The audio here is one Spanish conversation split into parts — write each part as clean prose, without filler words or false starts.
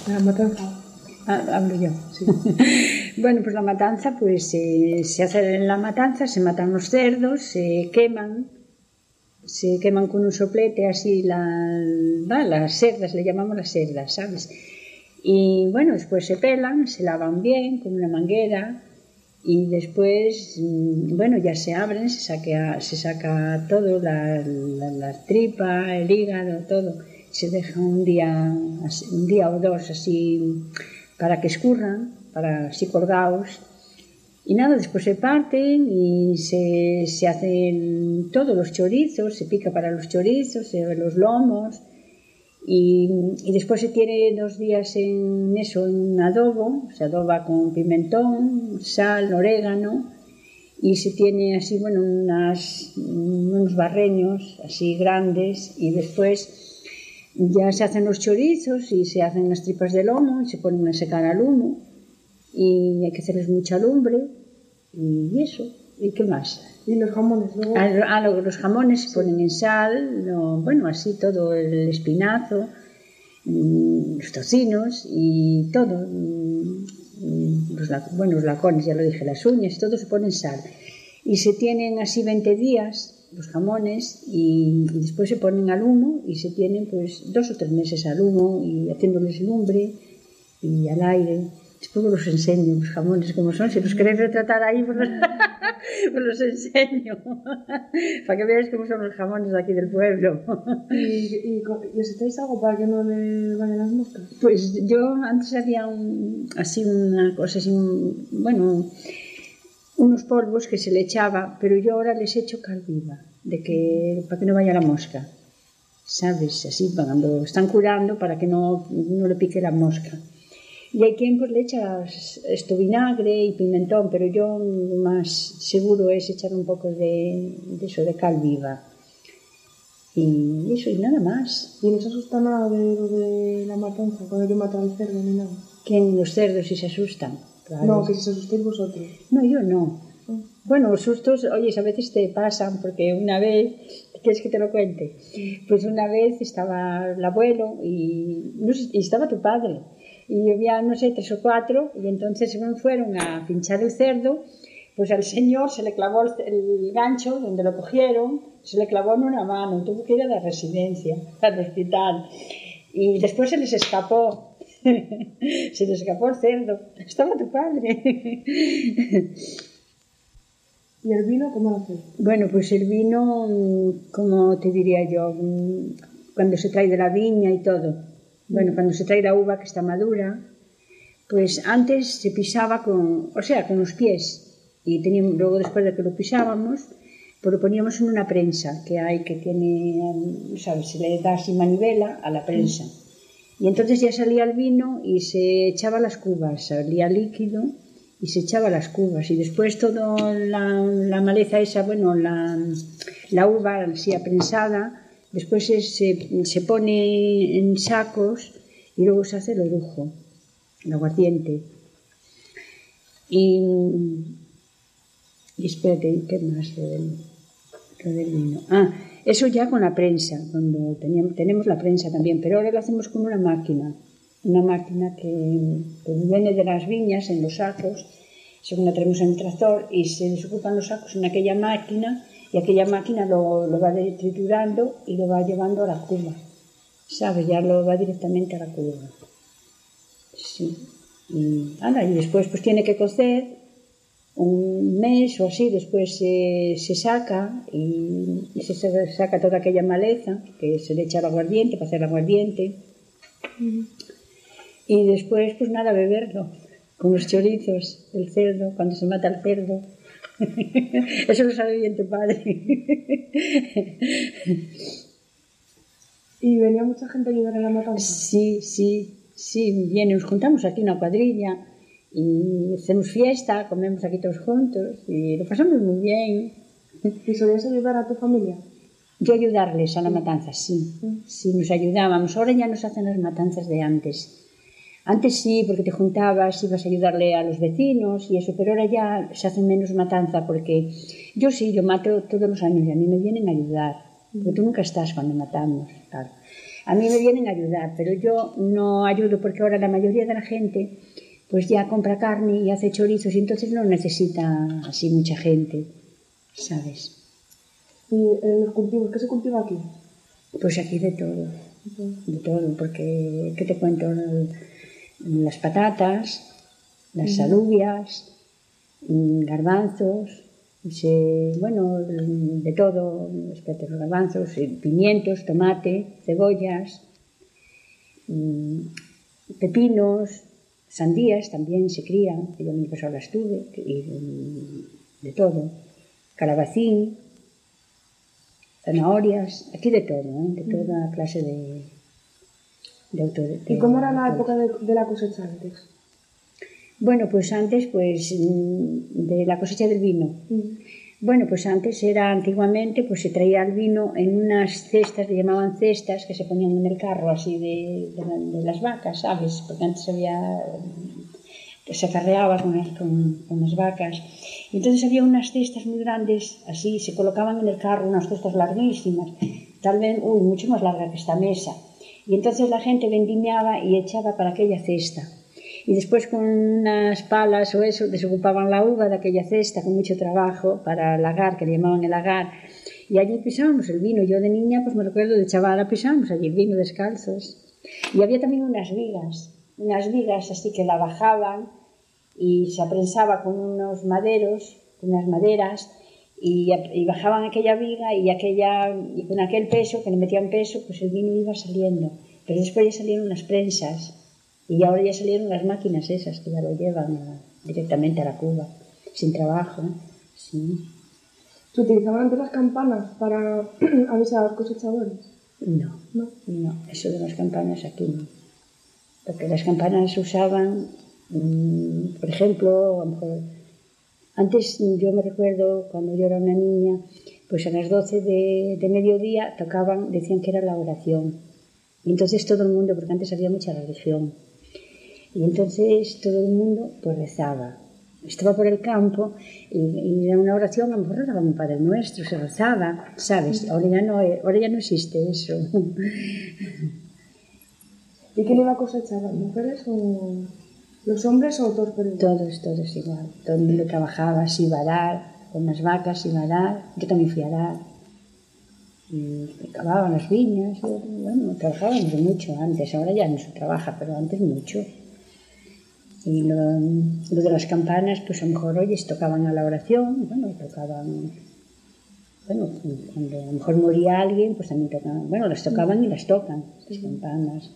La matanza. Hablo yo. Sí. Bueno, pues la matanza, pues se hace en la matanza, se matan los cerdos, se queman con un soplete así las cerdas, le llamamos las cerdas, ¿sabes? Y bueno, después se pelan, se lavan bien con una manguera y después, bueno, ya se abren, se saca todo, la tripa, el hígado, todo. Se deja un día o dos así para que escurran, para así colgados. Y nada, después se parten y se hacen todos los chorizos, se pica para los chorizos, los lomos. Y después se tiene 2 días en adobo, se adoba con pimentón, sal, orégano, y se tiene así, bueno, unos barreños así grandes, y después ya se hacen los chorizos y se hacen las tripas de lomo y se ponen a secar al humo, y hay que hacerles mucha lumbre, y eso. ¿Y qué más? ¿Y los jamones? Luego... Los jamones se ponen en sal, bueno, así todo, el espinazo, los tocinos y todo. Los lacones, ya lo dije, las uñas, todo se pone en sal. Y se tienen así 20 días los jamones y después se ponen al humo y se tienen pues 2 o 3 meses al humo y haciéndoles lumbre y al aire. Después os los enseño, los jamones como son. Si los queréis retratar ahí, pues los enseño. Para que veáis cómo son los jamones de aquí del pueblo. ¿Y les echáis algo para que no le vayan las moscas? Pues yo antes había una cosa así, bueno, unos polvos que se le echaba, pero yo ahora les echo cal viva, para que no vaya la mosca. ¿Sabes? Así, cuando están curando, para que no le pique la mosca. Y hay quien pues le echa vinagre y pimentón, pero yo más seguro es echar un poco de eso, de cal viva. Y eso, y nada más. ¿Y no se asusta nada de lo de la matanza, cuando yo mato al cerdo ni nada? ¿Quién? Los cerdos, si se asustan. Claro. No, que si se asustéis vosotros. No, yo no. Bueno, los sustos, oye, a veces te pasan, porque una vez, ¿quieres que te lo cuente? Pues una vez estaba el abuelo y estaba tu padre. Y había, no sé, 3 o 4, y entonces fueron a pinchar el cerdo, pues al señor se le clavó el gancho donde lo cogieron, se le clavó en una mano, tuvo que ir a la residencia, al hospital, y después se les escapó el cerdo, estaba tu padre. ¿Y el vino cómo lo hacéis? Bueno, pues el vino, como te diría yo, cuando se trae de la viña y todo. Bueno, cuando se trae la uva que está madura, pues antes se pisaba con los pies. Y luego después de que lo pisábamos, pues lo poníamos en una prensa que tiene, ¿sabes? Se le da así manivela a la prensa. Y entonces ya salía el vino y se echaba las cubas, salía líquido y se echaba las cubas. Y después toda la maleza esa, bueno, la uva así aprensada, después se pone en sacos y luego se hace el orujo, el aguardiente. Y espérate, ¿qué más? Lo del vino. Eso ya con la prensa, cuando tenemos la prensa también, pero ahora lo hacemos con una máquina que viene de las viñas en los sacos, según la tenemos en el tractor, y se desocupan los sacos en aquella máquina. Y aquella máquina lo va triturando y lo va llevando a la cuba. ¿Sabes? Ya lo va directamente a la cuba. Sí. Y después pues tiene que cocer un mes o así, después se saca y se saca toda aquella maleza que se le echa al aguardiente para hacer el aguardiente. Y después pues nada, beberlo con los chorizos, el cerdo, cuando se mata el cerdo. Eso lo sabe bien tu padre. ¿Y venía mucha gente a ayudar en la matanza? Sí, viene, nos juntamos aquí una cuadrilla y hacemos fiesta, comemos aquí todos juntos y lo pasamos muy bien. ¿Y solías ayudar a tu familia? Yo ayudarles a la matanza, sí, nos ayudábamos. Ahora ya no se hacen las matanzas de antes. Antes sí, porque te juntabas, ibas a ayudarle a los vecinos y eso, pero ahora ya se hace menos matanza porque yo mato todos los años y a mí me vienen a ayudar, porque tú nunca estás cuando matamos, claro. A mí me vienen a ayudar, pero yo no ayudo porque ahora la mayoría de la gente pues ya compra carne y hace chorizos y entonces no necesita así mucha gente, ¿sabes? ¿Y los cultivos? ¿Qué se cultiva aquí? Pues aquí de todo, porque, ¿qué te cuento? Las patatas, las alubias, garbanzos, bueno, de todo, espérate, los garbanzos, pimientos, tomate, cebollas, pepinos, sandías también se crían, yo el año pasado las tuve, y de todo, calabacín, zanahorias, aquí de todo, de toda clase de ¿Y cómo era la época de la cosecha antes? Bueno, pues antes, de la cosecha del vino. Bueno, pues antes antiguamente, pues se traía el vino en unas cestas, le llamaban cestas, que se ponían en el carro así de las vacas, ¿sabes? Porque antes se acarreaba con las vacas. Y entonces había unas cestas muy grandes, así, se colocaban en el carro, unas cestas larguísimas, tal vez, mucho más larga que esta mesa. Y entonces la gente vendimiaba y echaba para aquella cesta. Y después con unas palas o eso desocupaban la uva de aquella cesta con mucho trabajo para lagar, que le llamaban el lagar. Y allí pisábamos el vino. Yo de niña, pues me recuerdo de chavala, pisábamos allí el vino descalzos. Y había también unas vigas así que la bajaban y se aprensaba con unos maderos, con unas maderas, y bajaban aquella viga y con aquel peso, que le metían peso, pues el vino iba saliendo. Pero después ya salieron las prensas. Y ahora ya salieron las máquinas esas que ya lo llevan directamente a la cuba, sin trabajo, sí. ¿Se utilizaban antes las campanas para avisar a los cosechadores? No, eso de las campanas aquí no. Porque las campanas se usaban, por ejemplo, a lo mejor, antes yo me recuerdo cuando yo era una niña, pues a las 12 de mediodía tocaban, decían que era la oración. Y entonces todo el mundo, porque antes había mucha religión, y entonces todo el mundo pues rezaba. Estaba por el campo y era una oración, a lo mejor rezaba un Padre Nuestro, se rezaba, ¿sabes? Ahora ya no existe eso. ¿Y quién iba a cosechar? ¿Las mujeres o los hombres o todos por igual? Todos igual. Todo el mundo trabajaba, se iba a dar, con las vacas iba a dar. Yo también fui a dar. Y cavaban las viñas. Bueno, trabajábamos mucho antes. Ahora ya no se trabaja, pero antes mucho. Y lo de las campanas, pues a lo mejor oyes, tocaban a la oración, tocaban, cuando a lo mejor moría alguien, pues también tocaban, las tocaban y las tocan, las campanas.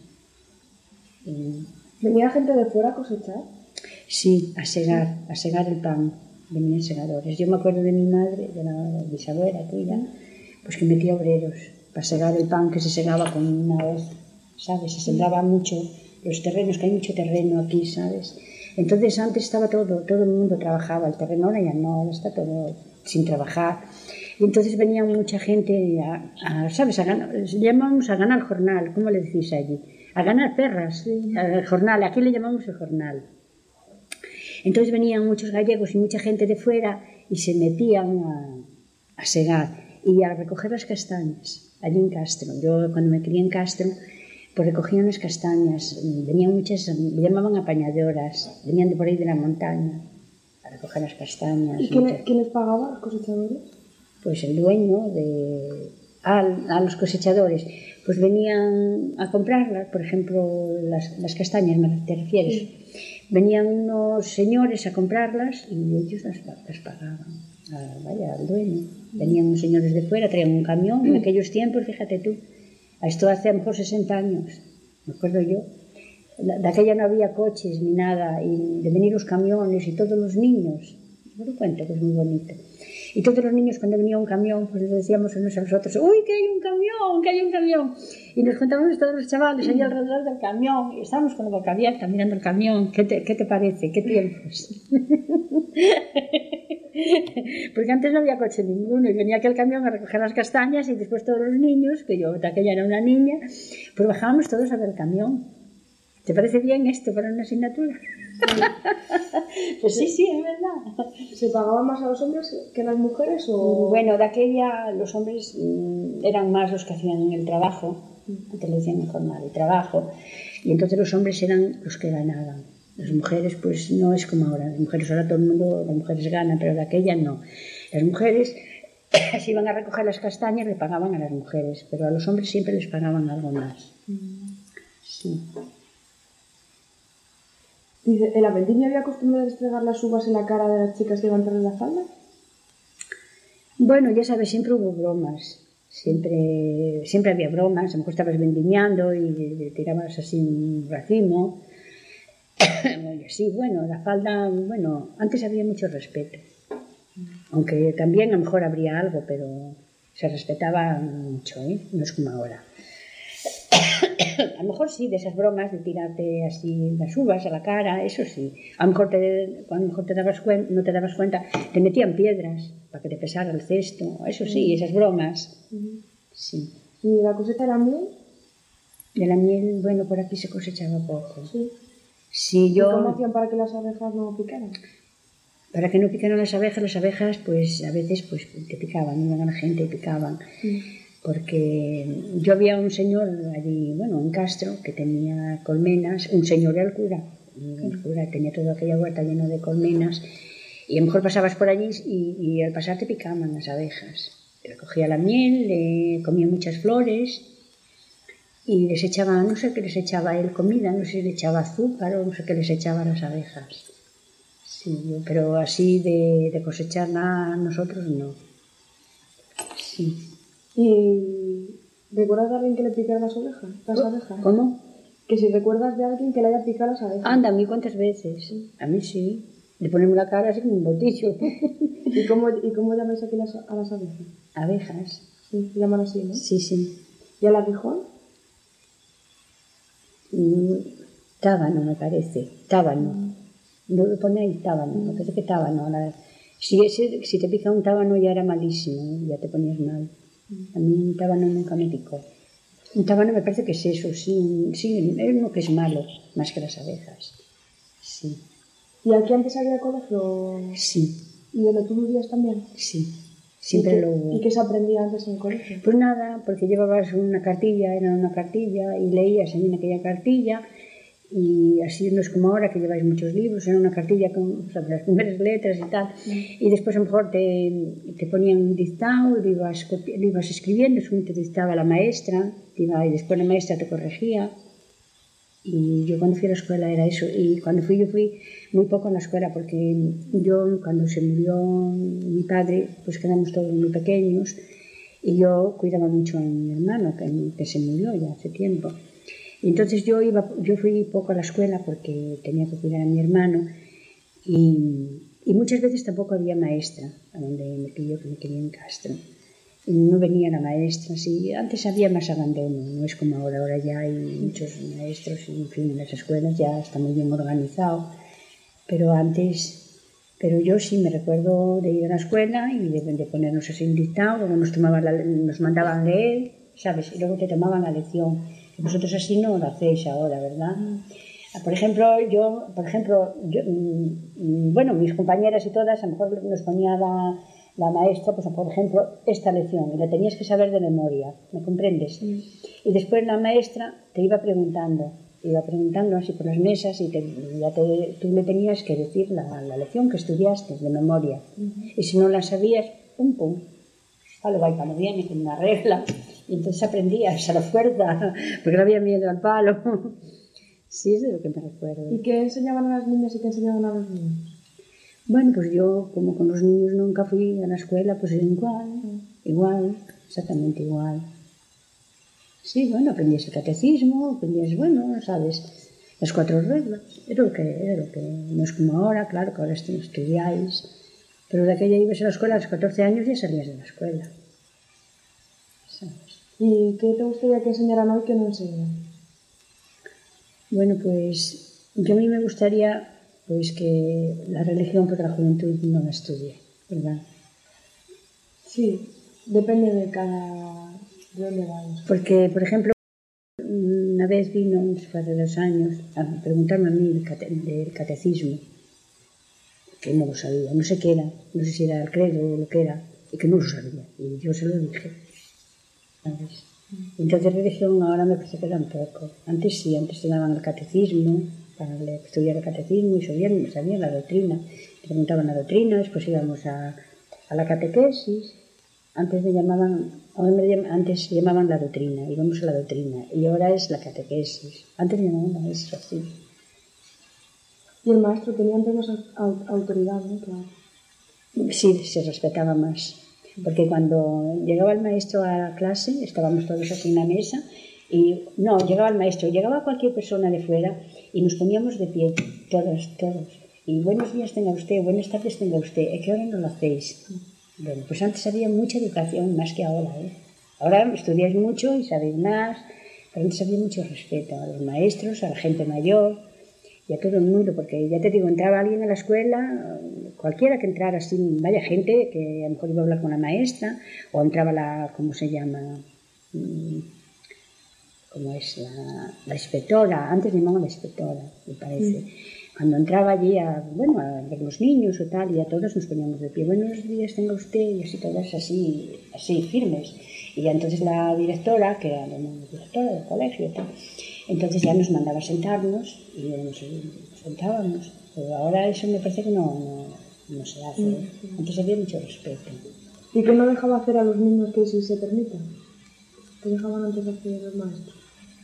¿Venía gente de fuera a cosechar? Sí, a segar el pan, venían segadores. Yo me acuerdo de mi madre, de la bisabuela tuya, pues que metía obreros para segar el pan, que se segaba con una hoz, ¿sabes? Se sembraba mucho los terrenos, que hay mucho terreno aquí, ¿sabes? Entonces antes estaba todo el mundo trabajaba, el terreno ahora ya no, está todo sin trabajar. Y entonces venía mucha gente ¿sabes? Llamamos a ganar jornal, ¿cómo le decís allí? A ganar perras, al jornal, aquí le llamamos el jornal. Entonces venían muchos gallegos y mucha gente de fuera y se metían a segar y a recoger las castañas, allí en Castro. Yo cuando me crié en Castro, pues recogían las castañas, venían muchas, le llamaban apañadoras, venían de por ahí de la montaña a recoger las castañas. ¿Y quién les pagaba a los cosechadores? Pues el dueño a los cosechadores, pues venían a comprarlas, por ejemplo, las castañas, ¿te refieres? Sí. Venían unos señores a comprarlas y ellos las pagaban, al dueño. Venían unos señores de fuera, traían un camión, en aquellos tiempos, fíjate tú, esto hace a lo mejor 60 años, me acuerdo yo, de aquella no había coches ni nada, y de venir los camiones y todos los niños, me lo cuento que es muy bonito. Y todos los niños cuando venía un camión, pues les decíamos unos a los otros, ¡uy, que hay un camión, que hay un camión! Y nos contábamos todos los chavales ahí alrededor del camión, y estábamos con la boca abierta mirando el camión, ¿qué te parece? ¿Qué tiempos? Porque antes no había coche ninguno, y venía aquel camión a recoger las castañas, y después todos los niños, que yo de aquella era una niña, pues bajábamos todos a ver el camión. ¿Te parece bien esto para una asignatura? Pues sí, es verdad. ¿Se pagaba más a los hombres que a las mujeres? O... Bueno, de aquella los hombres eran más los que hacían el trabajo, Antes le decían jornada de trabajo. Y entonces los hombres eran los que ganaban. Las mujeres, pues no es como ahora. Las mujeres ahora todo el mundo, las mujeres ganan, pero de aquella no. Las mujeres, si iban a recoger las castañas, le pagaban a las mujeres, pero a los hombres siempre les pagaban algo más. Sí. Dice, ¿en la vendimia había costumbre de restregar las uvas en la cara de las chicas que iban tras la falda? Bueno, ya sabes, siempre hubo bromas. Siempre había bromas. A lo mejor estabas vendimiando y tirabas así un racimo. Y así, bueno, la falda, bueno, antes había mucho respeto. Aunque también a lo mejor habría algo, pero se respetaba mucho, ¿eh? No es como ahora. A lo mejor sí, de esas bromas de tirarte así las uvas a la cara, eso sí. A lo mejor no te dabas cuenta, te metían piedras para que te pesara el cesto, eso sí, esas bromas. Sí. ¿Y la cosecha de la miel? De la miel, bueno, por aquí se cosechaba poco. Sí. Sí, ¿Y cómo hacían para que las abejas no picaran? Para que no picaran las abejas, pues a veces pues te picaban, iban a la gente y picaban. Porque yo había un señor allí, bueno, en Castro, que tenía colmenas, un señor era el cura tenía toda aquella huerta llena de colmenas, y a lo mejor pasabas por allí y al pasar te picaban las abejas. Recogía la miel, le comía muchas flores y les echaba, no sé qué les echaba él, comida, no sé si le echaba azúcar o no sé qué les echaba a las abejas. Sí, pero así de cosechar nada nosotros no. Sí. ¿Y recuerdas de alguien que le picara las abejas? ¿Cómo? Que si recuerdas de alguien que le haya picado las abejas. Anda, ¿a mí cuántas veces? A mí sí. De ponerme la cara así como un botillo. ¿Y cómo llamáis aquí a las abejas? Abejas. Sí, se llaman así, ¿no? Sí, sí. ¿Y al aguijón? Tábano, me parece. Tábano. No lo pone ahí tábano. Me parece que tábano. Si te pica un tábano ya era malísimo, ¿eh? Ya te ponías mal. A mí un tábano nunca me picó. Un tábano me parece que es eso, sí, es uno que es malo, más que las abejas. Sí. ¿Y aquí antes había colegio? Sí. ¿Y donde tú vivías también? Sí. Siempre lo hubo. ¿Y qué se aprendía antes en el colegio? Pues nada, porque llevabas una cartilla y leías en aquella cartilla, y así no es como ahora que lleváis muchos libros, era una cartilla con las primeras letras y tal, y después a lo mejor te ponían un dictado, lo ibas escribiendo, según te dictaba la maestra, y después la maestra te corregía. Y yo cuando fui a la escuela era eso, y cuando yo fui muy poco a la escuela, porque yo cuando se murió mi padre, pues quedamos todos muy pequeños, y yo cuidaba mucho a mi hermano, que se murió ya hace tiempo. Y entonces yo fui poco a la escuela porque tenía que cuidar a mi hermano, y muchas veces tampoco había maestra, a donde me pilló, que me quería en Castro. No venía la maestra, sí, antes había más abandono, no es como ahora ya hay muchos maestros, y en fin, en las escuelas ya está muy bien organizado, pero yo sí me recuerdo de ir a la escuela y de ponernos así un dictado, luego nos mandaban leer, ¿sabes? Y luego te tomaban la lección, que vosotros así no lo hacéis ahora, ¿verdad? Por ejemplo, bueno, mis compañeras y todas, a lo mejor nos ponía la maestra, pues por ejemplo, esta lección, y la tenías que saber de memoria, ¿me comprendes? Y después la maestra te iba preguntando así por las mesas, y tú le tenías que decir la lección que estudiaste de memoria. Y si no la sabías, pum, pum, vale, va, y cuando viene con una regla, y entonces aprendías a la fuerza, porque no había miedo al palo. Sí, es de lo que me recuerdo. ¿Y qué enseñaban a las niñas y qué enseñaban a los niños? Bueno, pues yo, como con los niños nunca fui a la escuela, pues igual, exactamente igual. Sí, bueno, aprendías el catecismo, bueno, sabes, las 4 reglas, era lo que, no es como ahora, claro, que ahora estudiáis, pero de aquella ibas a la escuela a los 14 años y ya salías de la escuela, ¿sabes? ¿Y qué te gustaría que enseñaran hoy que no enseñan? Bueno, pues yo a mí me gustaría pues que la religión, porque la juventud no la estudie, ¿verdad? Sí, depende de dónde vayas. Porque, por ejemplo, una vez vino, hace 2 años, a preguntarme a mí del catecismo, que no lo sabía, no sé qué era, no sé si era el credo o lo que era, y que no lo sabía, y yo se lo dije, ¿sabes? Entonces religión ahora me parece que tampoco. Antes sí, antes te daban el catecismo, para estudiar el catecismo y sabían la doctrina. Preguntaban la doctrina, después íbamos a la catequesis. Antes se llamaban la doctrina, íbamos a la doctrina, y ahora es la catequesis. Antes me llamaban maestro, sí. Y el maestro tenía entonces autoridad, ¿no? Claro. Sí, se respetaba más. Porque cuando llegaba el maestro a la clase, estábamos todos aquí en la mesa, y no, llegaba el maestro, llegaba cualquier persona de fuera y nos poníamos de pie, todos. Y buenos días tenga usted, buenas tardes tenga usted, ¿a qué hora no lo hacéis? Bueno, pues antes había mucha educación, más que ahora, ¿eh? Ahora estudiáis mucho y sabéis más, pero antes había mucho respeto a los maestros, a la gente mayor y a todo el mundo, porque ya te digo, entraba alguien a la escuela, cualquiera que entrara así, vaya gente que a lo mejor iba a hablar con la maestra, o entraba ¿cómo se llama? ¿Cómo es? La inspectora, antes llamaban la inspectora, me parece. Cuando entraba allí a ver los niños o tal, y a todos nos poníamos de pie, buenos días tenga usted, y así todas así firmes. Y ya entonces la directora, que era la directora del colegio y tal, entonces ya nos mandaba sentarnos y nos sentábamos. Pero ahora eso me parece que no se hace. Antes había mucho respeto. ¿Y qué no dejaba hacer a los niños que sí se permita? ¿Qué dejaban antes de hacer los maestros?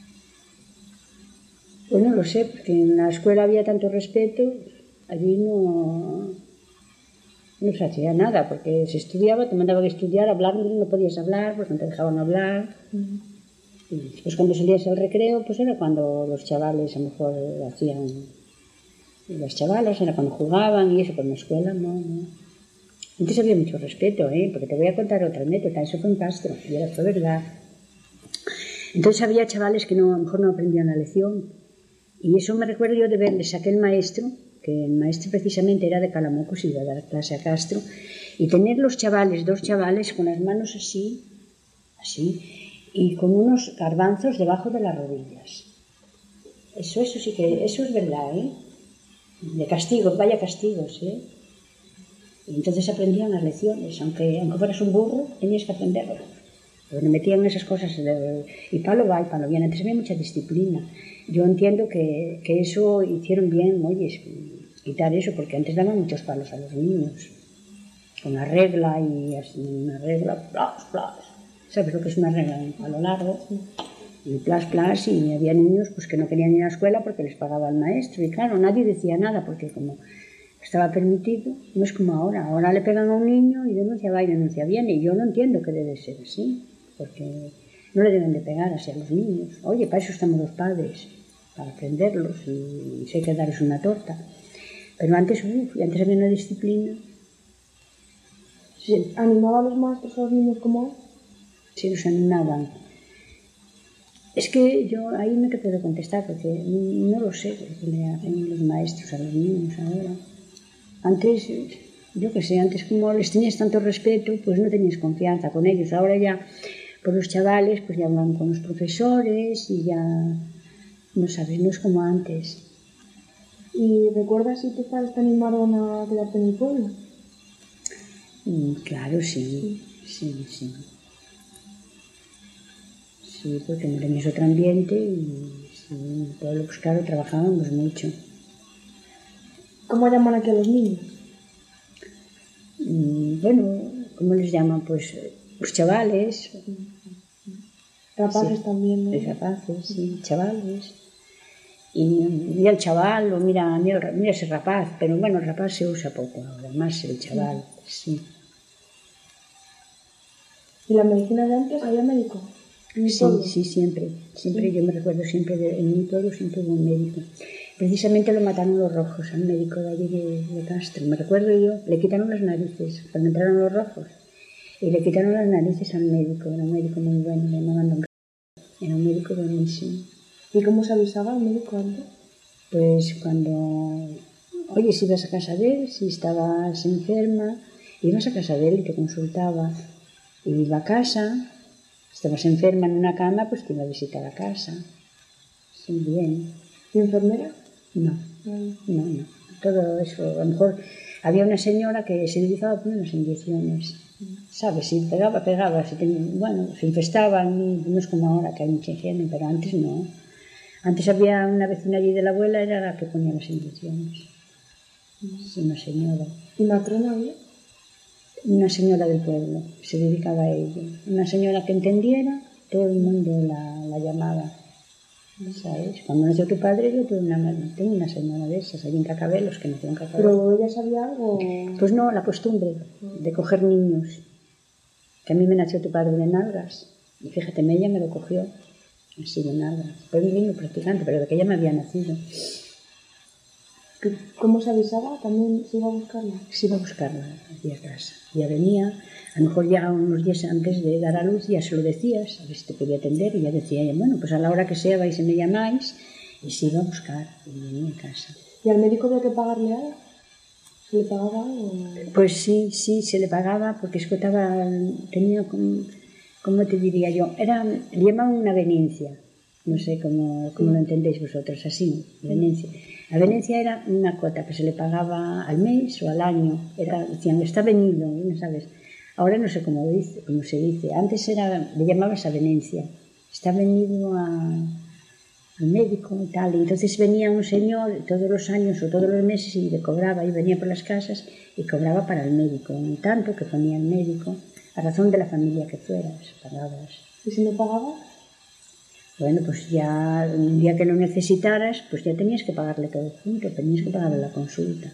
Pues no lo sé, porque en la escuela había tanto respeto, allí no se hacía nada, porque se estudiaba, te mandaban a estudiar, hablar no podías hablar, pues no te dejaban hablar. Y después cuando salías al recreo, pues era cuando los chavales a lo mejor hacían, las chavalas era cuando jugaban y eso, pero en la escuela no. Antes había mucho respeto, porque te voy a contar otra anécdota, eso fue en Castro, y fue verdad. Entonces había chavales que a lo mejor no aprendían la lección, y eso me recuerdo yo de verles a aquel maestro, que el maestro precisamente era de Calamocos y iba a dar clase a Castro, y tener dos chavales con las manos así, y con unos garbanzos debajo de las rodillas. Eso sí que, eso es verdad, de castigos, vaya castigos, Y entonces aprendían las lecciones, aunque fueras un burro, tenías que aprenderlo. Pero me metían esas cosas, y palo va y palo viene. Antes había mucha disciplina. Yo entiendo que eso hicieron bien, oye, quitar eso, porque antes daban muchos palos a los niños. Con una regla y así, una regla, plas. ¿Sabes lo que es una regla? Un palo largo. Y plas, y había niños pues que no querían ir a la escuela porque les pagaba el maestro. Y claro, nadie decía nada, porque como estaba permitido, no es como ahora le pegan a un niño y denuncia va y denuncia viene, y yo no entiendo que debe ser así, porque no le deben de pegar así a los niños. Oye, para eso estamos los padres, para aprenderlos, y si hay que darles una torta. Pero antes había una disciplina. Sí. ¿Animaban los maestros a los niños como hoy? Sí, los animaban. Es que yo ahí no te puedo contestar, porque no lo sé lo que le hacen los maestros a los niños ahora. Antes, yo qué sé, antes como les tenías tanto respeto, pues no tenías confianza con ellos. Ahora ya, pues los chavales, pues ya hablan con los profesores y ya, no sabes, no es como antes. ¿Y recuerdas si tus padres te animaron a quedarte en el pueblo? Claro, sí. Sí, porque no tenías otro ambiente y sí, en el pueblo, pues claro, trabajábamos mucho. ¿Cómo llaman aquí a los niños? Bueno, ¿cómo les llaman? Pues los chavales. Rapaces sí. También, ¿no? Rapaces, sí, chavales. Y mira el chaval, o mira ese rapaz, pero bueno, el rapaz se usa poco ahora, más el chaval, sí. ¿Y la medicina de antes había médico? Sí, siempre. Sí. Yo me recuerdo siempre, en mi pueblo siempre hubo un médico. Precisamente lo mataron los rojos al médico de allí de Castro. Me recuerdo yo, le quitaron las narices cuando entraron los rojos. Y le quitaron las narices al médico. Era un médico muy bueno, le llamaban Don Carlos. Era un médico buenísimo. ¿Y cómo se avisaba el médico antes? Pues cuando, oye, si ibas a casa de él, si estabas enferma, ibas a casa de él y te consultaba. Y iba a casa, estabas enferma en una cama, pues te iba a visitar a casa. Sí, bien. ¿Y enfermera? No. Todo eso. A lo mejor había una señora que se dedicaba a poner unas inyecciones. ¿sabes? Si pegaba, pegaba. Bueno, se infestaban, no es como ahora que hay mucha higiene, pero antes no. Antes había una vecina allí de la abuela, era la que ponía las inyecciones. Es una señora. ¿Y matrona había? Una señora del pueblo, se dedicaba a ello. Una señora que entendiera, todo el mundo la llamaba. ¿Sabes? Cuando nació tu padre, yo tengo una señora de esas, allí en Cacabelos, que nació en Cacabelos. ¿Pero ella sabía algo? Pues no, la costumbre de coger niños. Que a mí me nació tu padre de nalgas. Y fíjate, ella me lo cogió así de nalgas. Fue mi niño practicante, pero de que ella me había nacido. ¿Cómo se avisaba? ¿También se iba a buscarla? Se iba a buscarla aquí a casa. Ya venía, a lo mejor ya unos días antes de dar a luz ya se lo decías, a ver si te podía atender, y ya decía ella, bueno, pues a la hora que sea vais y me llamáis, y se iba a buscar, y venía a casa. ¿Y al médico había que pagarle algo? ¿Se le pagaba algo? Pues sí, se le pagaba, porque es que tenía, ¿cómo te diría yo? Le llamaban una venencia, no sé cómo lo entendéis vosotros, así, venencia. La venencia era una cuota que se le pagaba al mes o al año. Decían, está venido, ¿no sabes? Ahora no sé cómo se dice. Antes le llamabas a venencia. Está venido al médico y tal. Entonces venía un señor todos los años o todos los meses y le cobraba, y venía por las casas y cobraba para el médico. Un tanto que ponía el médico, a razón de la familia que fueras, pagabas. ¿Y si no pagaba? Bueno, pues ya un día que lo necesitaras, pues ya tenías que pagarle todo junto, tenías que pagarle la consulta.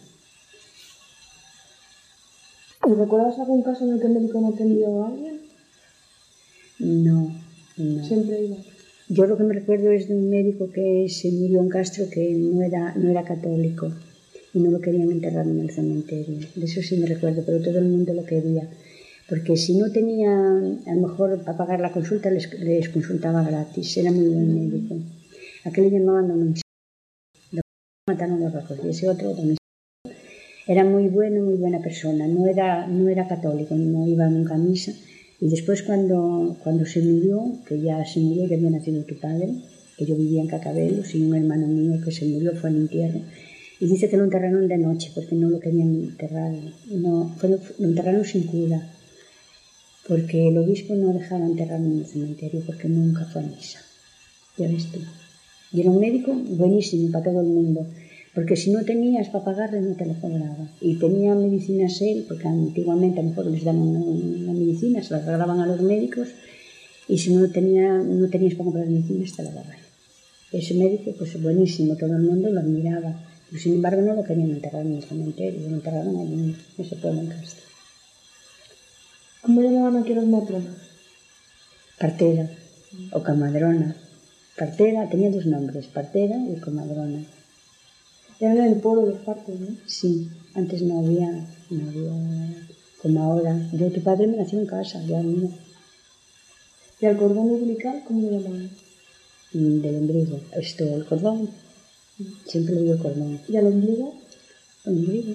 ¿Y recuerdas algún caso en el que el médico no atendió a alguien? No. Siempre iba. Yo lo que me recuerdo es de un médico que se murió en Castro, que no era católico y no lo querían enterrar en el cementerio. De eso sí me recuerdo, pero todo el mundo lo quería. Porque si no tenía, a lo mejor para pagar la consulta, les consultaba gratis. Era muy buen médico. ¿A qué le llamaban don Isidro? Lo mataron los rojos. Y ese otro, don Isidro, era muy buena persona. No era católico, no iba nunca a misa. Y después cuando se murió, que ya había nacido tu padre, que yo vivía en Cacabelos, y un hermano mío que se murió fue al entierro. Y dice que lo enterraron de noche, porque no lo querían enterrar. Lo enterraron sin cura, porque el obispo no dejaba enterrarlo en el cementerio, porque nunca fue a misa. Ya ves tú. Y era un médico buenísimo para todo el mundo, porque si no tenías para pagarle no te lo cobraba. Y tenía medicinas él, porque antiguamente a lo mejor les daban una medicina, se las regalaban a los médicos, y si no tenías para comprar medicinas te la daban. Ese médico, pues buenísimo, todo el mundo lo admiraba. Pero sin embargo no lo querían enterrar en el cementerio, lo enterraron allí en ese pueblo en Castro. ¿Cómo llamaban aquí a las matronas? Partera o comadrona. Partera tenía dos nombres, partera y comadrona. Eran en el pueblo los partos, ¿no? Sí, antes no había como ahora. Tu padre me nació en casa, ya no. ¿Y al cordón umbilical cómo lo llamaban? Del ombligo. El cordón. Siempre le digo cordón. ¿Y al ombligo? Ombligo.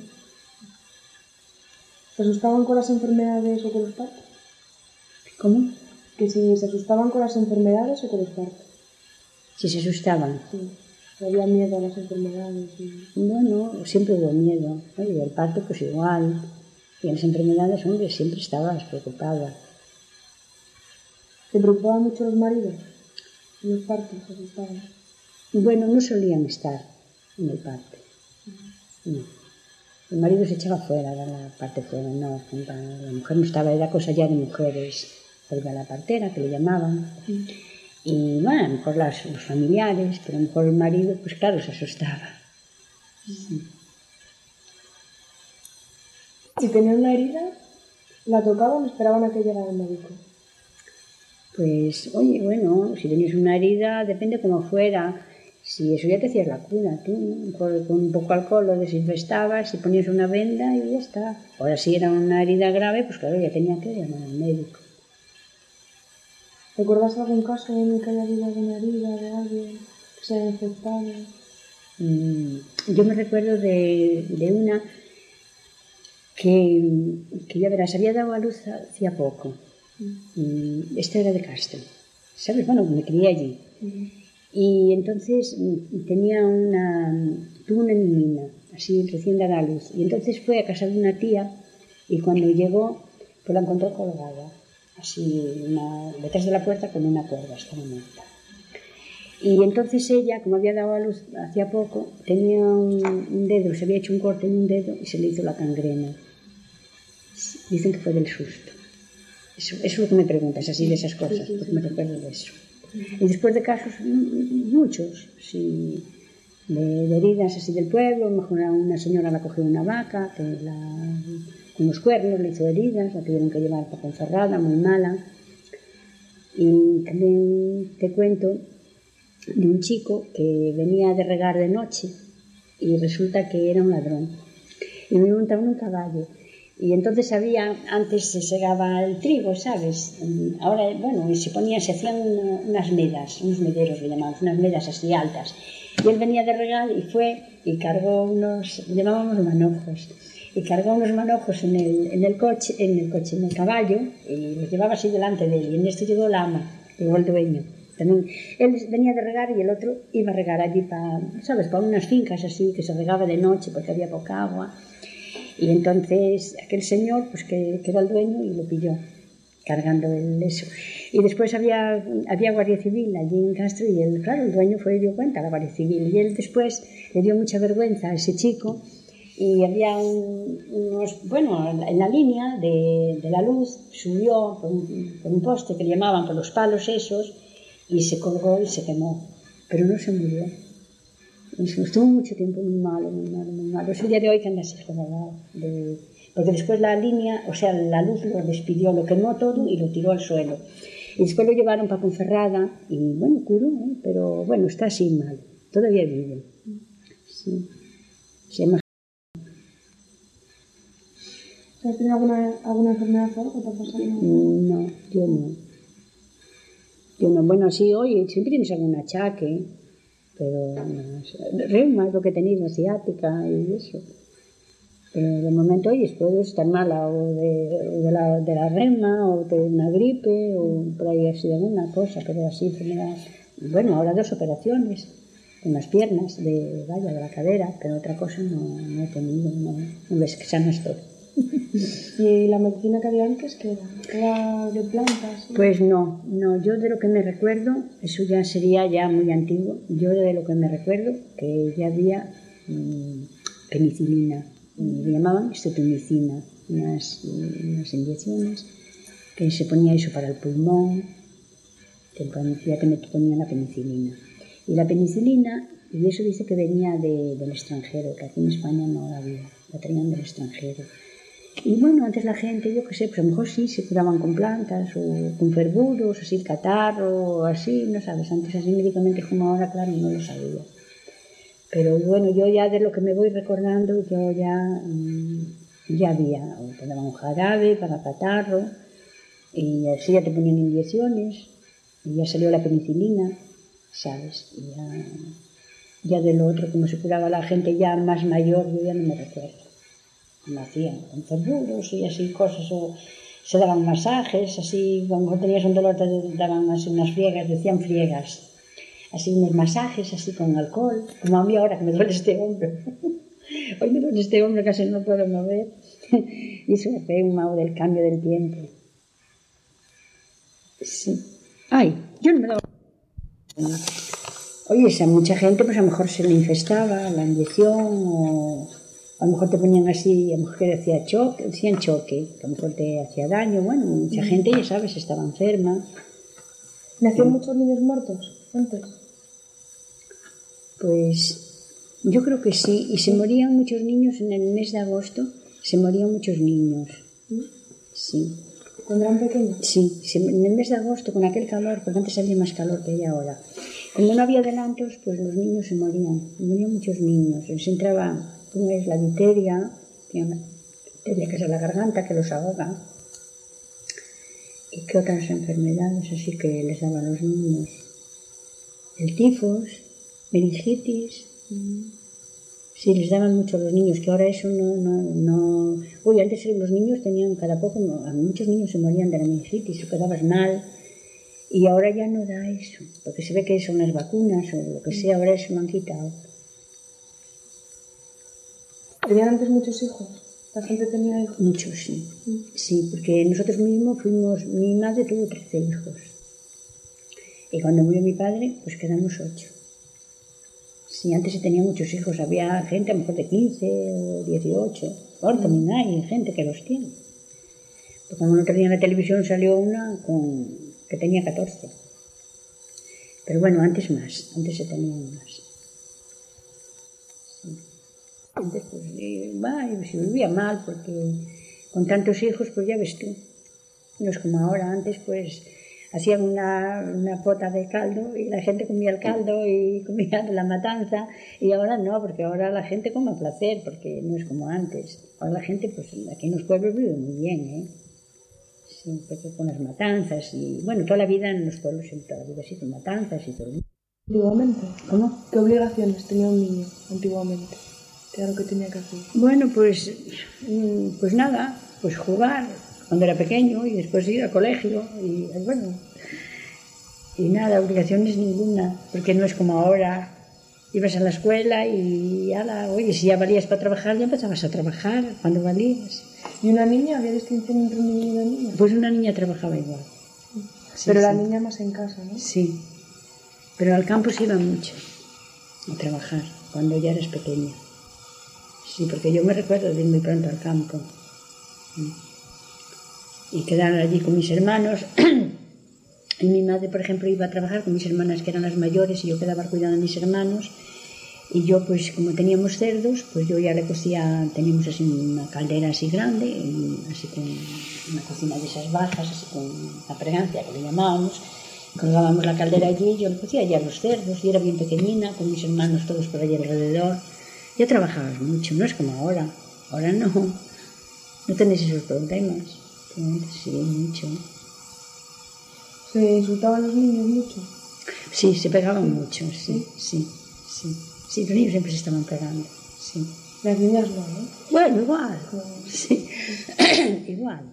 ¿Se asustaban con las enfermedades o con los partos? ¿Cómo? Que si se asustaban con las enfermedades o con los partos. Si se asustaban. Sí. Había miedo a las enfermedades. Bueno, siempre hubo miedo. Oye, el parto pues igual. Y en las enfermedades, hombre, siempre estabas preocupada. ¿Te preocupaban mucho los maridos? ¿En los partos se asustaban? Bueno, no solían estar en el parto. No. El marido se echaba fuera, a la parte fuera, no. La mujer no estaba, era cosa ya de mujeres. Iba la partera, que le llamaban. Y bueno, a lo mejor los familiares, pero a lo mejor el marido, pues claro, se asustaba. Sí. Si tenían una herida, la tocaban o esperaban a que llegara el médico. Pues, oye, bueno, si tenías una herida, depende cómo fuera. Si eso ya te hacías la cura, tú, con un poco de alcohol lo desinfestabas y ponías una venda y ya está. Ahora si era una herida grave, pues claro, ya tenía que llamar al médico. ¿Recuerdas algún caso en el que haya habido alguna herida de alguien que se haya infectado? Yo me recuerdo de una que ya verás, había dado a luz hacía poco. Esta era de Castro, ¿sabes? Bueno, me crié allí. Y entonces tuvo una niña, así recién dada a luz. Y entonces fue a casa de una tía y cuando llegó, Pues la encontró colgada, así, detrás de la puerta con una cuerda, estaba muerta. Y entonces ella, como había dado a luz hacía poco, tenía un dedo, se había hecho un corte en un dedo y se le hizo la gangrena. Dicen que fue del susto. Eso es lo que me preguntas, así de esas cosas, porque me recuerdo de eso. Y después de casos, muchos, sí, de heridas así del pueblo, mejor una señora la cogió una vaca, con los cuernos le hizo heridas, la tuvieron que llevar para Ponferrada, muy mala. Y también te cuento de un chico que venía de regar de noche y resulta que era un ladrón. Y me montaba en un caballo. Y entonces antes se segaba el trigo, ¿sabes? Ahora, bueno, y se hacían unas medas, unos mederos le llamamos, unas medas así altas. Y él venía de regar y fue y cargó llamábamos manojos, y cargó unos manojos en el caballo, y los llevaba así delante de él. Y en esto llegó el ama, llegó el dueño. También, él venía de regar y el otro iba a regar allí para unas fincas así, que se regaba de noche porque había poca agua. Y entonces aquel señor, pues que era el dueño, y lo pilló cargando eso. Y después había Guardia Civil allí en Castro, y el dueño dio cuenta a la Guardia Civil, y él después le dio mucha vergüenza a ese chico, y había en la línea de la luz subió por un poste que le llamaban, por los palos esos, y se colgó y se quemó, pero no se murió. Y estuvo mucho tiempo muy malo. Es el día de hoy que anda así jodado. Porque después la línea, o sea, la luz lo despidió, lo quemó todo y lo tiró al suelo. Y después lo llevaron para Ponferrada y bueno, curó, pero bueno, está así mal. Todavía vive. Sí. Se llama... ¿Has tenido alguna enfermedad o algo que te ha pasado? No, yo no. Bueno, sí, oye, siempre tienes algún achaque, pero reuma es lo que he tenido, ciática y eso. Pero de momento, oye, puedo estar mala o de la reuma o de una gripe o por ahí así de alguna cosa, pero así enfermedad. Bueno, ahora 2 operaciones en las piernas, de la cadera, pero otra cosa no he tenido, no ves que sana estoy. ¿Y la medicina que había antes qué era? ¿Era de plantas? Pues no, yo de lo que me recuerdo, eso ya sería ya muy antiguo, yo de lo que me recuerdo que ya había penicilina, le llamaban estreptomicina, unas inyecciones que se ponía eso para el pulmón, ya te ponían la penicilina. Y la penicilina, y eso dice que venía del extranjero, que aquí en España no la había, la traían del extranjero. Y bueno, antes la gente, yo qué sé, pues a lo mejor sí se curaban con plantas o con ferburos, así el catarro, o así, no sabes, antes así médicamente como ahora, claro, no lo sabía. Pero bueno, yo ya de lo que me voy recordando, yo ya había, o te daban un jarabe para catarro, y así ya te ponían inyecciones, y ya salió la penicilina, ¿sabes? Y ya de lo otro, como se curaba la gente ya más mayor, yo ya no me recuerdo. No hacían con ferburos y así cosas, o se daban masajes, así, cuando tenías un dolor te daban así unas friegas, decían friegas, así unos masajes así con alcohol, como a mí ahora que me duele este hombro. Hoy me duele este hombro, casi no puedo mover, y eso es reuma o del cambio del tiempo. Sí. Ay, yo no me daba... Oye, a mucha gente pues a lo mejor se le infestaba la inyección, o a lo mejor te ponían así, a lo mejor que decían choque, que a lo mejor te hacía daño. Bueno, mucha gente, ya sabes, estaba enferma. ¿Nacían muchos niños muertos antes? Pues yo creo que sí, y se morían muchos niños en el mes de agosto, se morían muchos niños. Sí. ¿Cuando eran pequeños? Sí, en el mes de agosto, con aquel calor, porque antes había más calor que hay ahora. Como no había adelantos, pues los niños se morían muchos niños. Les entraba, como es la difteria, que es la garganta, que los ahoga. ¿Y qué otras enfermedades así que les daban a los niños? El tifus, meningitis. Sí, les daban mucho a los niños, que ahora eso no... Uy, antes los niños tenían cada poco, muchos niños se morían de la meningitis, o quedabas mal, y ahora ya no da eso, porque se ve que son las vacunas o lo que sea, ahora eso lo han quitado. ¿Tenían antes muchos hijos? La gente tenía hijos. Muchos, sí. Sí, porque nosotros mismos fuimos, mi madre tuvo 13 hijos. Y cuando murió mi padre, pues quedamos 8. Sí, antes se tenía muchos hijos, había gente a lo mejor de 15 o 18. Ahora también hay gente que los tiene. Porque como el otro día en la televisión salió una que tenía 14. Pero bueno, antes se tenían más. Sí. Antes pues se vivía mal porque con tantos hijos, pues ya ves tú. No es como ahora, antes pues hacían una pota de caldo y la gente comía el caldo y comía la matanza, y ahora no, porque ahora la gente come a placer, porque no es como antes. Ahora la gente, pues aquí en los pueblos vive muy bien, ¿eh? Sí, porque con las matanzas y, bueno, toda la vida en los pueblos, toda la vida se hizo matanzas y todo. ¿Antiguamente? ¿Cómo? ¿Qué obligaciones tenía un niño antiguamente? ¿Qué era lo que tenía que hacer? Bueno, pues nada, pues jugar cuando era pequeño y después ir al colegio y bueno, y nada, obligaciones ninguna, porque no es como ahora, ibas a la escuela y oye, si ya valías para trabajar, ya empezabas a trabajar cuando valías. ¿Y una niña? ¿Había distinción entre un niño y una niña? Pues una niña trabajaba igual. Sí, pero la sí. niña más en casa, ¿no? Sí, pero al campo se iba mucho a trabajar cuando ya eras pequeña. Sí, porque yo me recuerdo de ir muy pronto al campo y quedar allí con mis hermanos. Y mi madre, por ejemplo, iba a trabajar con mis hermanas que eran las mayores y yo quedaba cuidando a mis hermanos. Y yo, pues como teníamos cerdos, pues yo ya le cocía, teníamos así una caldera así grande, así con una cocina de esas bajas, así con una pregancia que le llamábamos. Colgábamos la caldera allí y yo le cocía ya los cerdos y era bien pequeñina, con mis hermanos todos por allí alrededor. Ya trabajabas mucho, no es como ahora. Ahora no tenéis esos problemas. Sí, mucho. ¿Se insultaban los niños mucho? Sí, se pegaban mucho, sí. Sí, los niños siempre se estaban pegando, sí. Las niñas no, ¿no? Bueno, igual, sí, igual.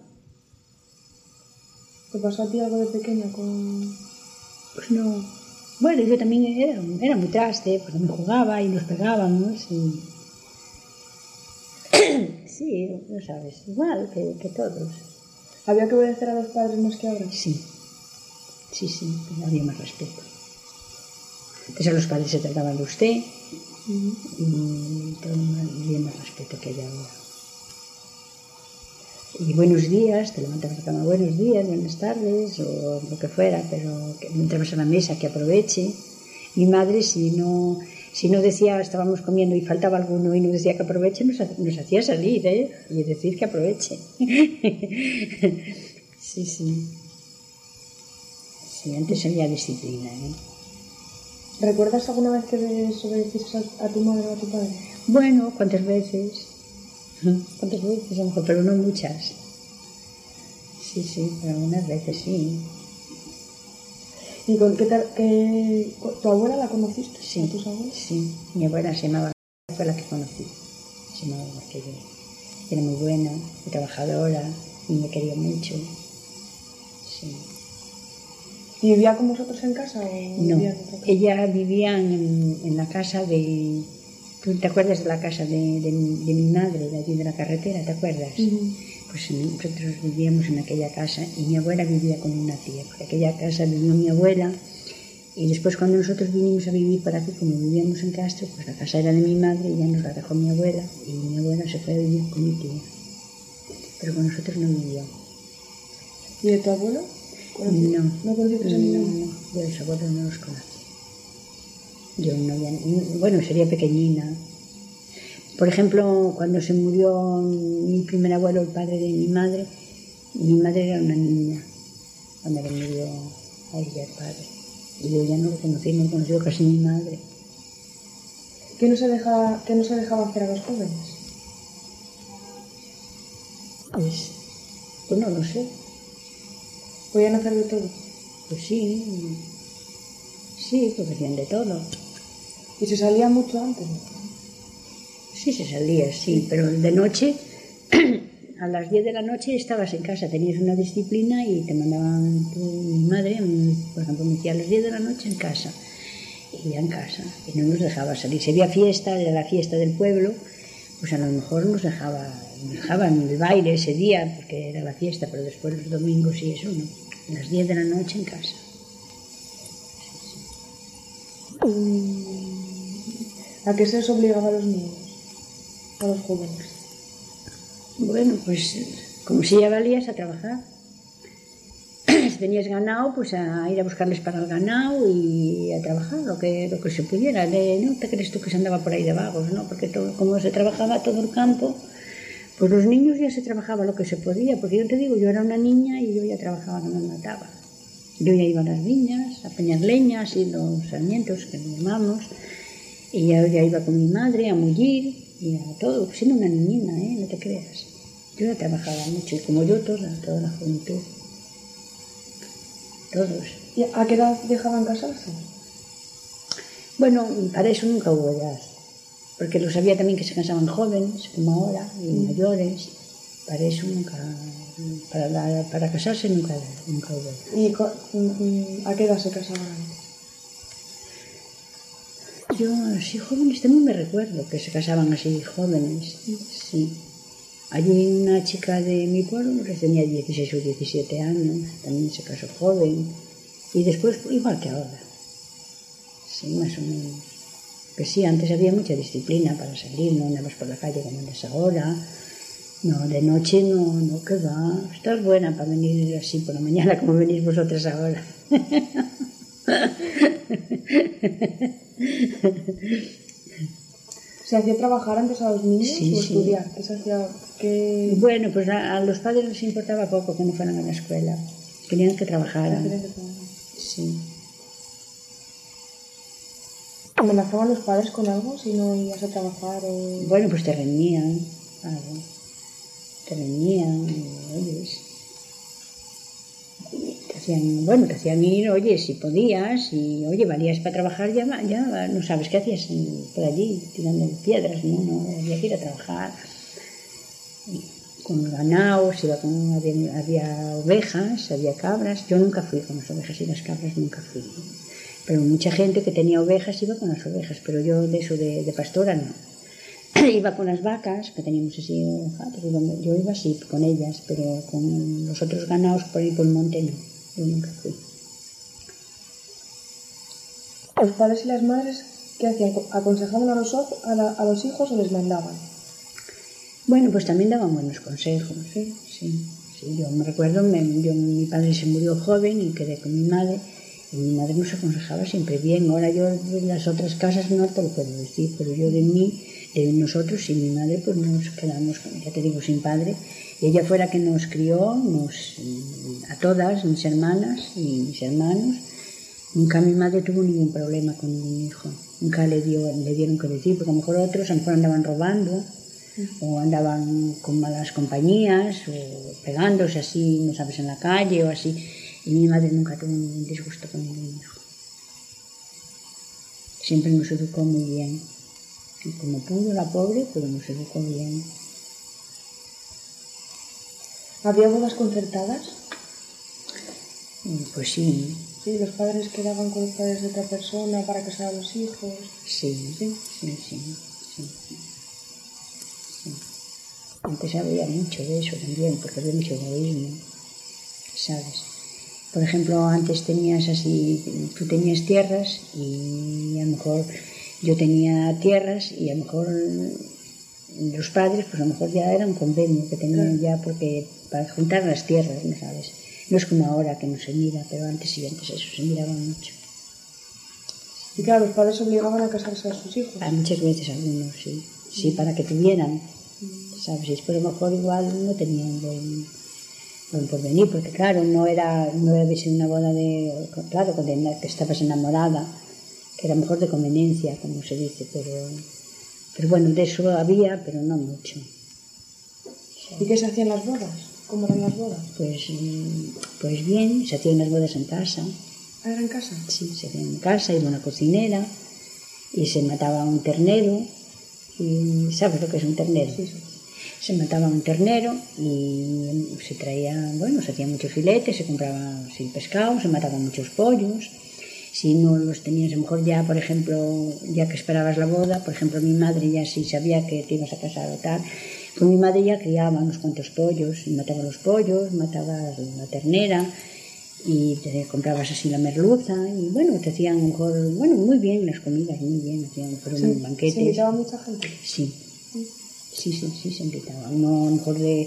¿Te pasó a ti algo de pequeña con...? Pues no. Bueno, yo también era muy traste, pues también jugaba y nos pegábamos y... Sí, no sabes, igual que todos. ¿Había que obedecer a los padres más que ahora? Sí, había más respeto. Antes a los padres se trataban de usted y había más respeto que hay ahora. Y buenos días, te levantabas de la cama, buenos días, buenas tardes o lo que fuera, pero que entrabas a la mesa, que aproveche. Mi madre, si no decía, estábamos comiendo y faltaba alguno y no decía que aproveche, nos hacía salir, y decir que aproveche. Sí, antes había disciplina, ¿Recuerdas alguna vez que desobedeciste a tu madre o a tu padre? Bueno, ¿cuántas veces? A lo mejor, pero no muchas. Sí, pero algunas veces sí. ¿Y tu abuela la conociste? Sí. ¿A tus abuelos? Sí, mi abuela se llamaba, fue la que conocí. Se llamaba Marquella. Era muy buena, muy trabajadora y me quería mucho. Sí. ¿Y vivía con vosotros en casa o No, vivía en otra casa? ella vivía en la casa de... ¿Tú te acuerdas de la casa de mi madre, de allí de la carretera? ¿Te acuerdas? Pues nosotros vivíamos en aquella casa y mi abuela vivía con una tía. Porque aquella casa vivió mi abuela y después cuando nosotros vinimos a vivir para aquí, como vivíamos en Castro, pues la casa era de mi madre y ya nos la dejó mi abuela y mi abuela se fue a vivir con mi tía. Pero con nosotros no vivió. ¿Y de tu abuelo? ¿No conociste a ninguno? Yo los abuelos no los conocí. Yo no había... Bueno, sería pequeñina. Por ejemplo, cuando se murió mi primer abuelo, el padre de mi madre era una niña cuando le murió a ella el padre. Y yo ya no lo conocí, no conocí casi mi madre. ¿Qué no se dejaba hacer a los jóvenes? Pues no lo sé. ¿Podían hacer de todo? Pues sí, pues hacían de todo. ¿Y se salía mucho antes? Sí, se salía, sí, pero de noche, a las 10 de la noche estabas en casa, tenías una disciplina y te mandaban mi madre, por ejemplo, me decía a las 10 de la noche en casa, y ya en casa, y no nos dejaba salir. Si había fiesta, era la fiesta del pueblo, pues a lo mejor nos dejaban el baile ese día, porque era la fiesta, pero después los domingos y eso no. A las 10 de la noche en casa. ¿A qué se les obligaba a los niños, a los jóvenes? Bueno, pues como si ya valías a trabajar. Si tenías ganado, pues a ir a buscarles para el ganado y a trabajar lo que se pudiera. No te crees tú que se andaba por ahí de vagos, ¿no? Porque como se trabajaba todo el campo, pues los niños ya se trabajaba lo que se podía. Porque yo te digo, yo era una niña y yo ya trabajaba que me mataba. Yo ya iba a las viñas, a peñar leñas y los sarmientos que llamamos. Y ya iba con mi madre a mullir y a todo, siendo una niñina, no te creas. Yo ya trabajaba mucho y como yo toda la juventud. Todos. ¿Y a qué edad dejaban casarse? Bueno, para eso nunca hubo edad, porque lo sabía también que se casaban jóvenes, como ahora, y mayores. Para eso nunca, para casarse nunca hubo edad. ¿Y a qué edad se casaban antes? Yo, así jóvenes, también me recuerdo que se casaban así jóvenes, sí. Allí una chica de mi pueblo, que tenía 16 o 17 años, también se casó joven. Y después, igual que ahora. Sí, más o menos. Que sí, antes había mucha disciplina para salir, no andabas por la calle como andas ahora. No, de noche no, que va. Estás buena para venir así por la mañana como venís vosotras ahora. ¿Se hacía trabajar antes a los niños o estudiar? Sí. ¿Qué se hacía? Bueno, pues a los padres les importaba poco que no fueran a la escuela. Querían que trabajaran. Sí. ¿Amenazaban los padres con algo si no ibas a trabajar? Bueno, pues te reñían, algo. Te reñían, oyes. Te hacían ir, oye, si podías, y oye, valías para trabajar, ya no sabes qué hacías por allí, tirando piedras, no, había que ir a trabajar. Con ganados, había ovejas, había cabras. Yo nunca fui con las ovejas y las cabras, nunca fui. Pero mucha gente que tenía ovejas iba con las ovejas, pero yo de eso de pastora no. Iba con las vacas, que teníamos así, yo iba así con ellas, pero con los otros ganados por ahí por el monte no, yo nunca fui. ¿Los padres y las madres qué hacían? ¿Aconsejaban a los hijos o les mandaban? Bueno, pues también daban buenos consejos, sí. Yo me recuerdo, mi padre se murió joven y quedé con mi madre, y mi madre nos aconsejaba siempre bien. Ahora yo de las otras casas no te lo puedo decir, pero yo de nosotros y mi madre pues nos quedamos, ya te digo, sin padre. Y ella fue la que nos crió, a todas, mis hermanas y mis hermanos. Nunca mi madre tuvo ningún problema con ningún hijo. Nunca le dieron que decir, porque a lo mejor otros a lo mejor andaban robando, o andaban con malas compañías, o pegándose así, no sabes, en la calle o así. Y mi madre nunca tuvo ningún disgusto con ningún hijo. Siempre nos educó muy bien. Y como pudo, la pobre, pero nos educó bien. ¿Había bodas concertadas? Pues sí. Sí, los padres quedaban con los padres de otra persona para casar a los hijos. Sí. Antes había mucho de eso también, porque había mucho egoísmo, ¿sabes? Por ejemplo, antes tú tenías tierras y a lo mejor yo tenía tierras y a lo mejor los padres, pues a lo mejor ya era un convenio que tenían ya, porque para juntar las tierras, ¿no sabes? No es como ahora que no se mira, pero antes eso se miraba mucho. Y claro, los padres obligaban a casarse a sus hijos. Muchas veces algunos, sí. Sí, para que tuvieran, ¿sabes? Y pero a lo mejor igual no tenían buen porvenir, porque claro, no era una boda claro, que estabas enamorada, que era mejor de conveniencia, como se dice, pero bueno, de eso había, pero no mucho. ¿Y qué se hacían las bodas? ¿Cómo eran las bodas? Pues bien, se hacían las bodas en casa. ¿Ah, era en casa? Sí, se hacían en casa, iba una cocinera y se mataba un ternero. Y ¿sabes lo que es un ternero? Sí. Se mataba un ternero y se hacían muchos filetes, se compraba pescado, se mataban muchos pollos, Si no los tenías, a lo mejor ya, por ejemplo, ya que esperabas la boda, por ejemplo, mi madre ya sí sabía que te ibas a casar o tal, pues mi madre ya criaba unos cuantos pollos, y mataba los pollos, mataba la ternera, y te comprabas así la merluza, y bueno, te hacían a lo mejor, bueno, muy bien las comidas, muy bien, hacían un banquete. ¿Se invitaba mucha gente? Sí, sí, se invitaban, no a lo mejor de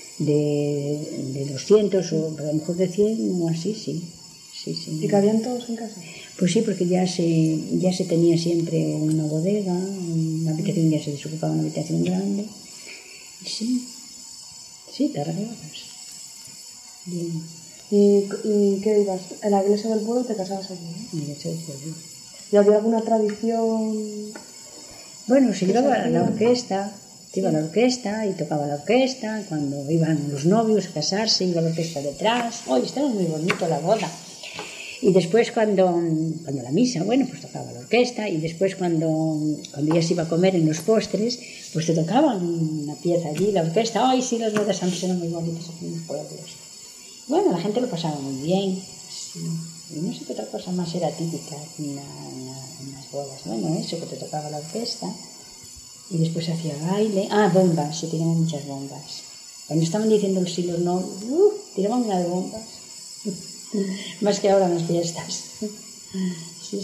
200 o a lo mejor de 100 o así, sí. ¿Y cabían todos en casa? Pues sí, porque ya se tenía siempre una bodega, una habitación, ya se desocupaba una habitación grande. Y sí, te arreglabas. Bien. ¿Y qué ibas? ¿En la iglesia del pueblo te casabas allí, no? En la iglesia del pueblo. ¿Y había alguna tradición? Bueno, se llevaba la orquesta, iba la orquesta y tocaba la orquesta. Cuando iban los novios a casarse, iba la orquesta detrás. Estaba muy bonito la boda. Y después cuando la misa, bueno, pues tocaba la orquesta, y después cuando ya se iba a comer en los postres, pues te tocaban una pieza allí, la orquesta. Sí, las bodas antes eran muy bonitas aquí en los pueblos. Bueno, la gente lo pasaba muy bien, sí. Y no sé qué otra cosa más era típica en las bodas. Bueno, eso, que te tocaba la orquesta, y después hacía baile. Bombas, se tiraban muchas bombas. Cuando estaban diciendo los hilos, no, tiraban una de bombas. Más que ahora en las fiestas. Sí.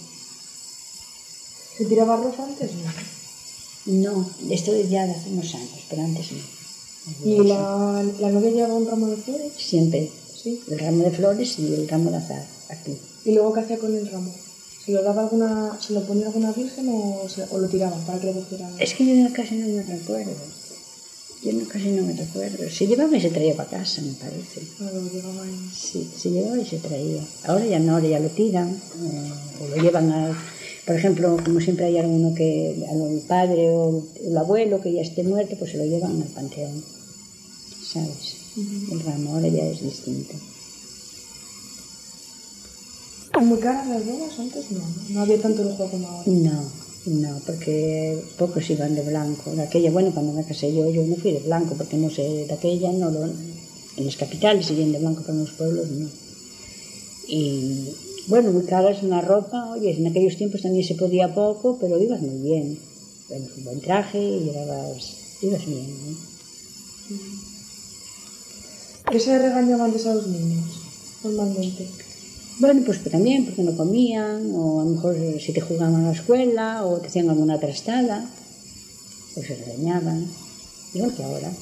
¿Se tiraba arroz antes? No, esto es ya de hace unos años, pero antes no. ¿Y la novia llevaba un ramo de flores? Siempre. Sí. El ramo de flores y el ramo de azar, aquí. ¿Y luego qué hacía con el ramo? ¿Se lo ponía alguna virgen o lo tiraba para que lo cogiera? Es que yo casi no me recuerdo. Se llevaba y se traía para casa, me parece. Lo llevaba ahí. Sí, se llevaba y se traía. Ahora ya no, ahora ya lo tiran, o lo llevan por ejemplo, como siempre hay alguno que al padre o el abuelo que ya esté muerto, pues se lo llevan al panteón, ¿sabes? El ramo ahora ya es distinto. ¿Muy caras las bodas antes? No había tanto lujo como ahora. No, porque pocos iban de blanco. De aquella, bueno, cuando me casé yo no fui de blanco, porque no sé, de aquella en las capitales iban de blanco, pero en los pueblos no. Y bueno, muy caras una ropa, en aquellos tiempos también se podía poco, pero ibas muy bien. Bueno, un buen traje y ibas bien, ¿no? ¿Qué se regañaba antes a los niños, normalmente? Bueno, pues también porque no comían, o a lo mejor si te jugaban a la escuela, o te hacían alguna trastada, pues se regañaban, igual que ahora.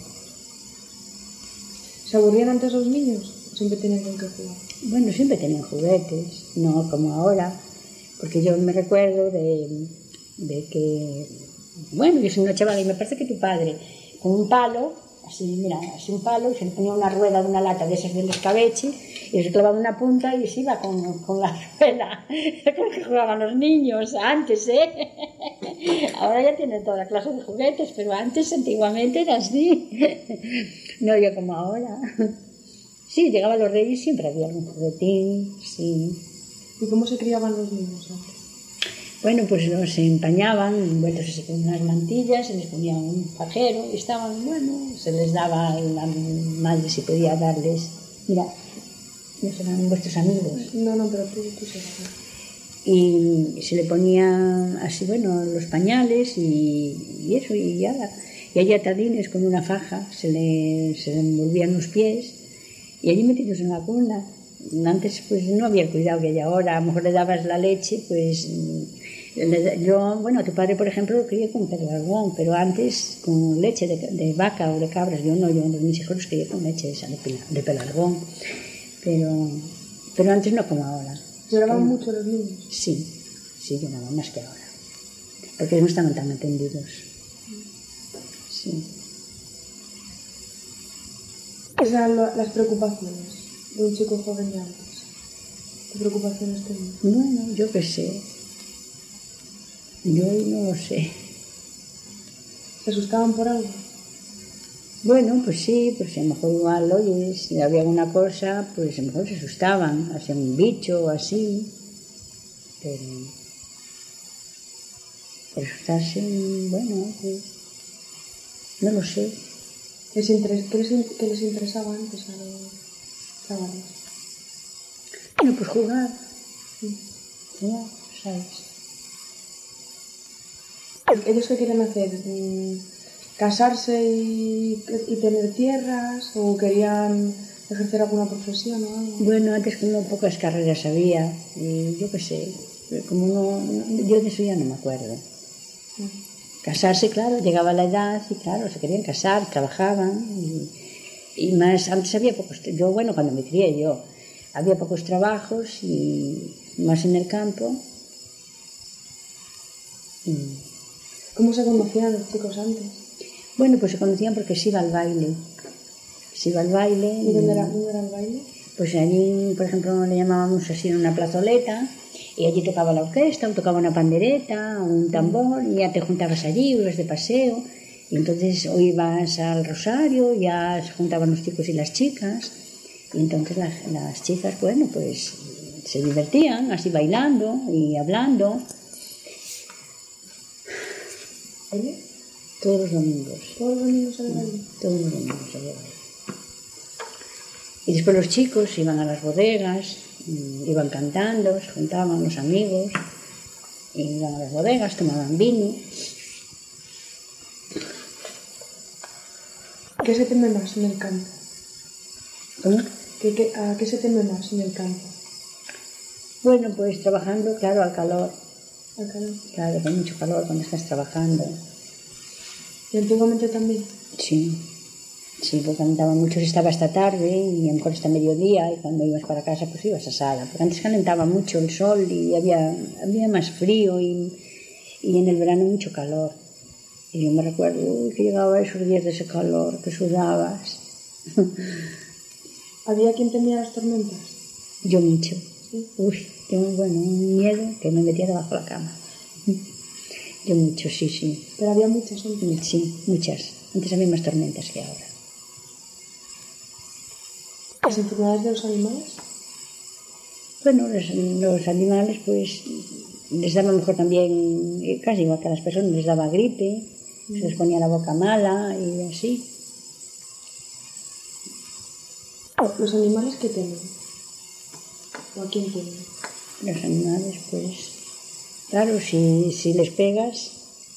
¿Se aburrían antes los niños? ¿Siempre tenían con qué jugar? Bueno, siempre tenían juguetes, no como ahora, porque yo me recuerdo de que, bueno, yo soy una chavala y me parece que tu padre, con un palo, así un palo, y se le ponía una rueda de una lata de esas del escabeche, y se clavaba una punta y se iba con la rueda, como que jugaban los niños antes, Ahora ya tienen toda clase de juguetes, pero antes, antiguamente, era así. No yo como ahora. Sí, llegaban los reyes, siempre había algún juguetín, sí. ¿Y cómo se criaban los niños antes? Bueno, pues los empañaban, envueltos así con unas mantillas, se les ponía un fajero y estaban, bueno, se les daba a la madre si podía darles, mira, no serán vuestros amigos. No, pero tú sabes. Y se le ponía así, bueno, los pañales y eso, y ya. Y hay atadines con una faja, se le envolvían los pies y allí metidos en la cuna. Antes pues no había el cuidado que hay ahora, a lo mejor le dabas la leche, pues a tu padre por ejemplo lo crié con pelargón, pero antes con leche de vaca o de cabras, yo mis hijos los crié con leche esa de pelargón, pero antes no como ahora. ¿Lloraban mucho los niños? Sí, lloraban más que ahora, porque no estaban tan atendidos. Sí. Esas eran las preocupaciones de un chico joven de antes. ¿Qué preocupaciones tenía? Bueno, yo qué sé. Yo no lo sé. ¿Se asustaban por algo? Bueno, pues sí, pues a lo mejor igual, oye, si había alguna cosa, pues a lo mejor se asustaban, hacían un bicho o así, pero asustarse, bueno, pues no lo sé. ¿Qué les interesaba antes a los chavales? Bueno, pues jugar. ya, sabes. ¿Ellos qué quieren hacer? ¿Casarse y tener tierras? ¿O querían ejercer alguna profesión o algo? Bueno, antes como pocas carreras había, y yo qué sé, como yo de eso ya no me acuerdo. Casarse, claro, llegaba la edad y claro, se querían casar, trabajaban y más, antes había pocos, yo bueno, cuando me crié yo, había pocos trabajos y más en el campo. ¿Cómo se conocían los chicos antes? Bueno, pues se conocían porque se iba al baile. Se iba al baile. ¿Y dónde era el baile? Pues allí, por ejemplo, le llamábamos así en una plazoleta y allí tocaba la orquesta o tocaba una pandereta o un tambor y ya te juntabas allí, ibas de paseo y entonces o ibas al Rosario, ya se juntaban los chicos y las chicas y entonces las chicas, bueno, pues se divertían así bailando y hablando. ¿Baile? Todos los domingos. ¿Todos los domingos al baile? Todos los domingos al baile. Y después los chicos iban a las bodegas, iban cantando, se juntaban los amigos, iban a las bodegas, tomaban vino. ¿Qué se teme más en el campo? ¿Cómo? ¿A qué se teme más en el campo? Bueno, pues trabajando, claro, al calor. ¿Al calor? Claro, con mucho calor cuando estás trabajando. ¿Y antiguamente también? Sí, porque calentaba mucho, se estaba hasta tarde y a lo mejor hasta mediodía y cuando ibas para casa pues ibas a sala, porque antes calentaba mucho el sol y había más frío y en el verano mucho calor. Y yo me recuerdo que llegaba esos días de ese calor, que sudabas. ¿Había quien temía las tormentas? Yo mucho. ¿Sí? Uy, tengo un miedo que me metía debajo de la cama. Yo mucho, sí. Pero había muchas antes. Sí, muchas. Antes había más tormentas que ahora. ¿Las enfermedades de los animales? Bueno, los animales pues les daba a lo mejor también, casi igual que a las personas, les daba gripe, se les ponía la boca mala y así. ¿Los animales qué temen? ¿O a quién temen? Los animales pues, claro, si les pegas,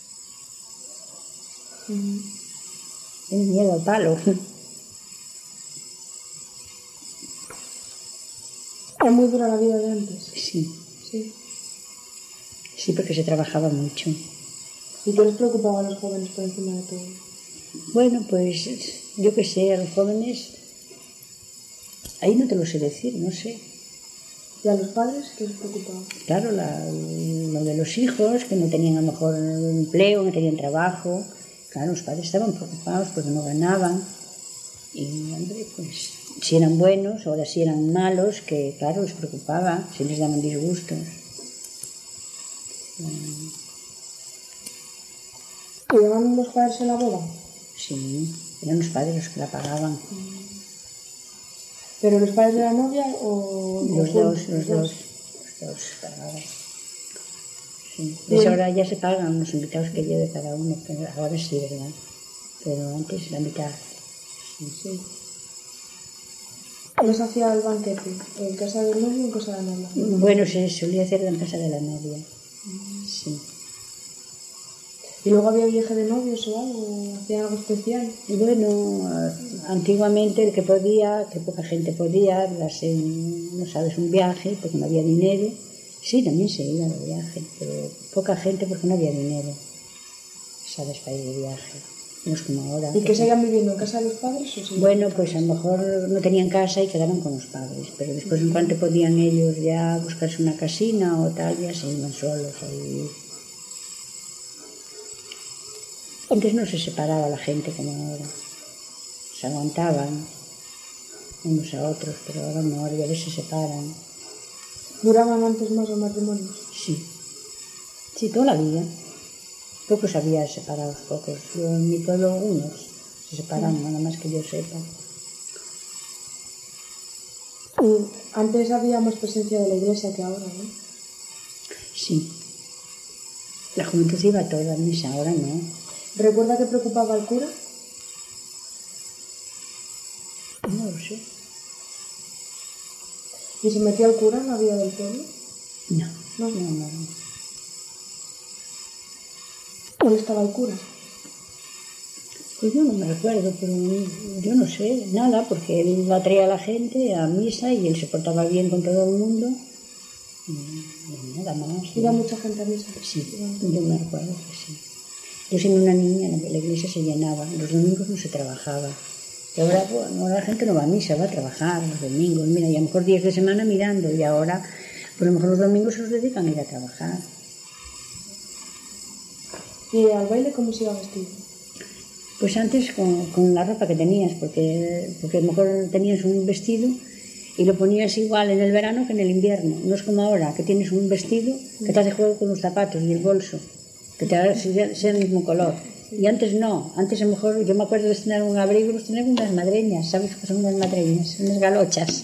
tienen miedo al palo. ¿Era muy dura la vida de antes? Sí. Sí. Sí, porque se trabajaba mucho. ¿Y qué les preocupaba a los jóvenes por encima de todo? Bueno, pues yo qué sé, a los jóvenes, ahí no te lo sé decir, no sé. ¿Y a los padres qué les preocupaba? Claro, lo de los hijos, que no tenían a lo mejor empleo, no tenían trabajo. Claro, los padres estaban preocupados porque no ganaban. Y, hombre, pues, si eran buenos, ahora si eran malos, que claro, les preocupaba, si les daban disgustos. ¿Llevaban los padres en la boda? Sí, eran los padres los que la pagaban. ¿Pero los padres de la novia o...? Los dos pagaban. Sí. Pues ahora ya se pagan los invitados que lleve cada uno, pero ahora sí, ¿verdad? Pero antes la mitad. Sí. ¿Qué se hacía el banquete? ¿En casa del novio o en casa de la novia? Bueno, se solía hacer en casa de la novia. Sí. ¿Y luego había viaje de novios o algo? ¿Hacían algo especial? Y bueno, antiguamente el que podía, que poca gente podía, darse, no sabes, un viaje porque no había dinero. Sí, también se iba de viaje, pero poca gente porque no había dinero, sabes, para ir de viaje. No es como ahora. ¿Y qué seguían viviendo en casa de los padres o Bueno, pues a lo mejor no tenían casa y quedaban con los padres, pero después en cuanto podían ellos ya buscarse una casina o tal, ya se iban solos a vivir. Antes no se separaba la gente como ahora, se aguantaban unos a otros, pero ahora no, ahora ya ves se separan. ¿Duraban antes más los matrimonios? Sí, toda la vida. Pocos había separados, pocos. Yo en mi pueblo unos se separaron, nada más que yo sepa. Antes había más presencia de la iglesia que ahora, ¿no? Sí. La juventud iba toda a misa, ahora no. ¿Recuerda que preocupaba al cura? No lo sé. ¿Y se metía el cura en la vida del pueblo? No. No. No. ¿Dónde estaba el cura? Pues yo no me recuerdo, pero yo no sé nada, porque él traía a la gente a misa y él se portaba bien con todo el mundo. Y nada más. ¿Iba mucha gente a misa? Sí, yo me recuerdo que sí. Yo siendo una niña, la iglesia se llenaba, los domingos no se trabajaba. Y ahora, bueno, la gente no va a misa, va a trabajar los domingos. Mira, y a lo mejor días de semana mirando, y ahora, pues a lo mejor los domingos se los dedican a ir a trabajar. ¿Y al baile cómo se iba vestido? Pues antes con la ropa que tenías, porque a lo mejor tenías un vestido y lo ponías igual en el verano que en el invierno. No es como ahora, que tienes un vestido que te hace juego con los zapatos y el bolso, que te hace ser el mismo color. Y antes no, antes a lo mejor, yo me acuerdo de tener un abrigo, pues tener unas madreñas, ¿sabes qué son unas madreñas? Unas galochas.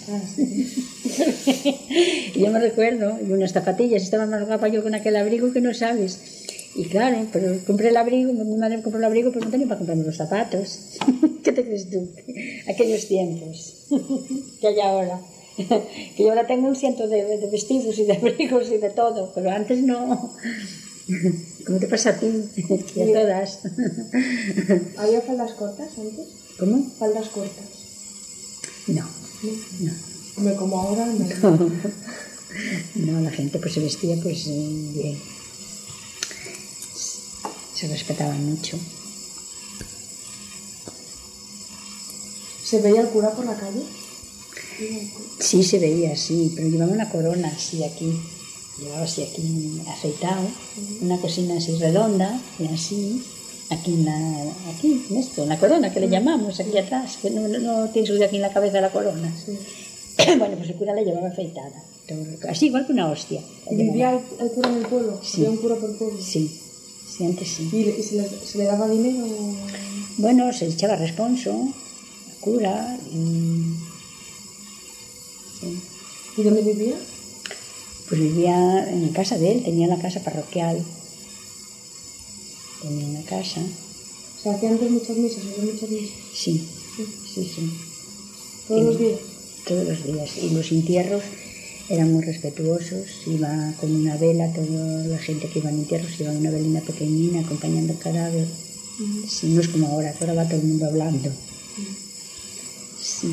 Y yo me recuerdo, y unas zapatillas, estaba más guapa yo con aquel abrigo que no sabes. Y claro, pero compré el abrigo, mi madre me compró el abrigo, pero no tenía para comprarme los zapatos. ¿Qué te crees tú? Aquellos tiempos que hay ahora. Que yo ahora tengo un ciento de vestidos y de abrigos y de todo, pero antes no. ¿Cómo te pasa a ti? Y a todas. ¿Había faldas cortas antes? ¿Cómo? ¿Faldas cortas? No. Hombre, como ahora, no. No, la gente pues se vestía pues bien. Se respetaba mucho. ¿Se veía el cura por la calle? Sí, se veía, sí, pero llevaba una corona así aquí. Llevaba así aquí afeitado, una cosina así redonda, y así, aquí en esto, en la corona que le llamamos, aquí atrás, que no tiene suyo aquí en la cabeza la corona. Sí. Bueno, pues el cura la llevaba afeitada, así igual que una hostia. ¿Y vivía el cura en el pueblo? Sí. ¿Había un cura por el pueblo? Sí, antes sí. ¿Y se le daba dinero? Bueno, se echaba responso, al cura, y... Sí. ¿Y dónde vivía? Pues vivía en casa de él, tenía la casa parroquial. Tenía una casa. O sea, hacía antes muchas misas, había muchas misas. Sí. ¿Todos los días? Todos los días. Y los entierros eran muy respetuosos. Iba con una vela, toda la gente que iba en entierros iba en una velina pequeñina acompañando el cadáver. Sí, no es como ahora, que ahora va todo el mundo hablando. Sí.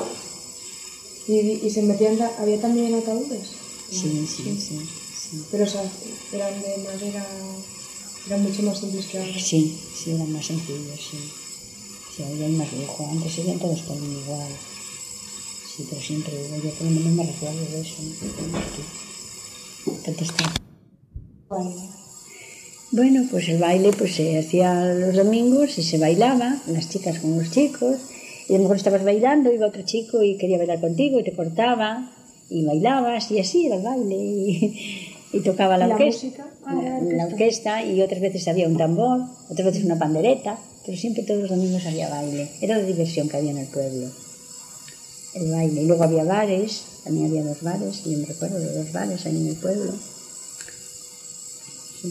¿Y se metían, había también ataúdes? Sí. Pero, o sea, eran de madera, eran mucho más simples que ahora. Sí, eran más sencillos, sí. Sí, ahora hay más lujo. Antes serían todos por igual. Sí, pero siempre, yo por lo menos me recuerdo de eso. ¿Qué te está? Bueno, pues el baile pues se hacía los domingos y se bailaba, las chicas con los chicos. Y a lo mejor estabas bailando, iba otro chico y quería bailar contigo y te cortaba y bailabas y así era el baile y tocaba la orquesta, la orquesta y otras veces había un tambor, otras veces una pandereta, pero siempre todos los domingos había baile. Era la diversión que había en el pueblo, el baile. Y luego había bares, también había 2 bares, y yo me recuerdo de 2 bares ahí en el pueblo. Sí.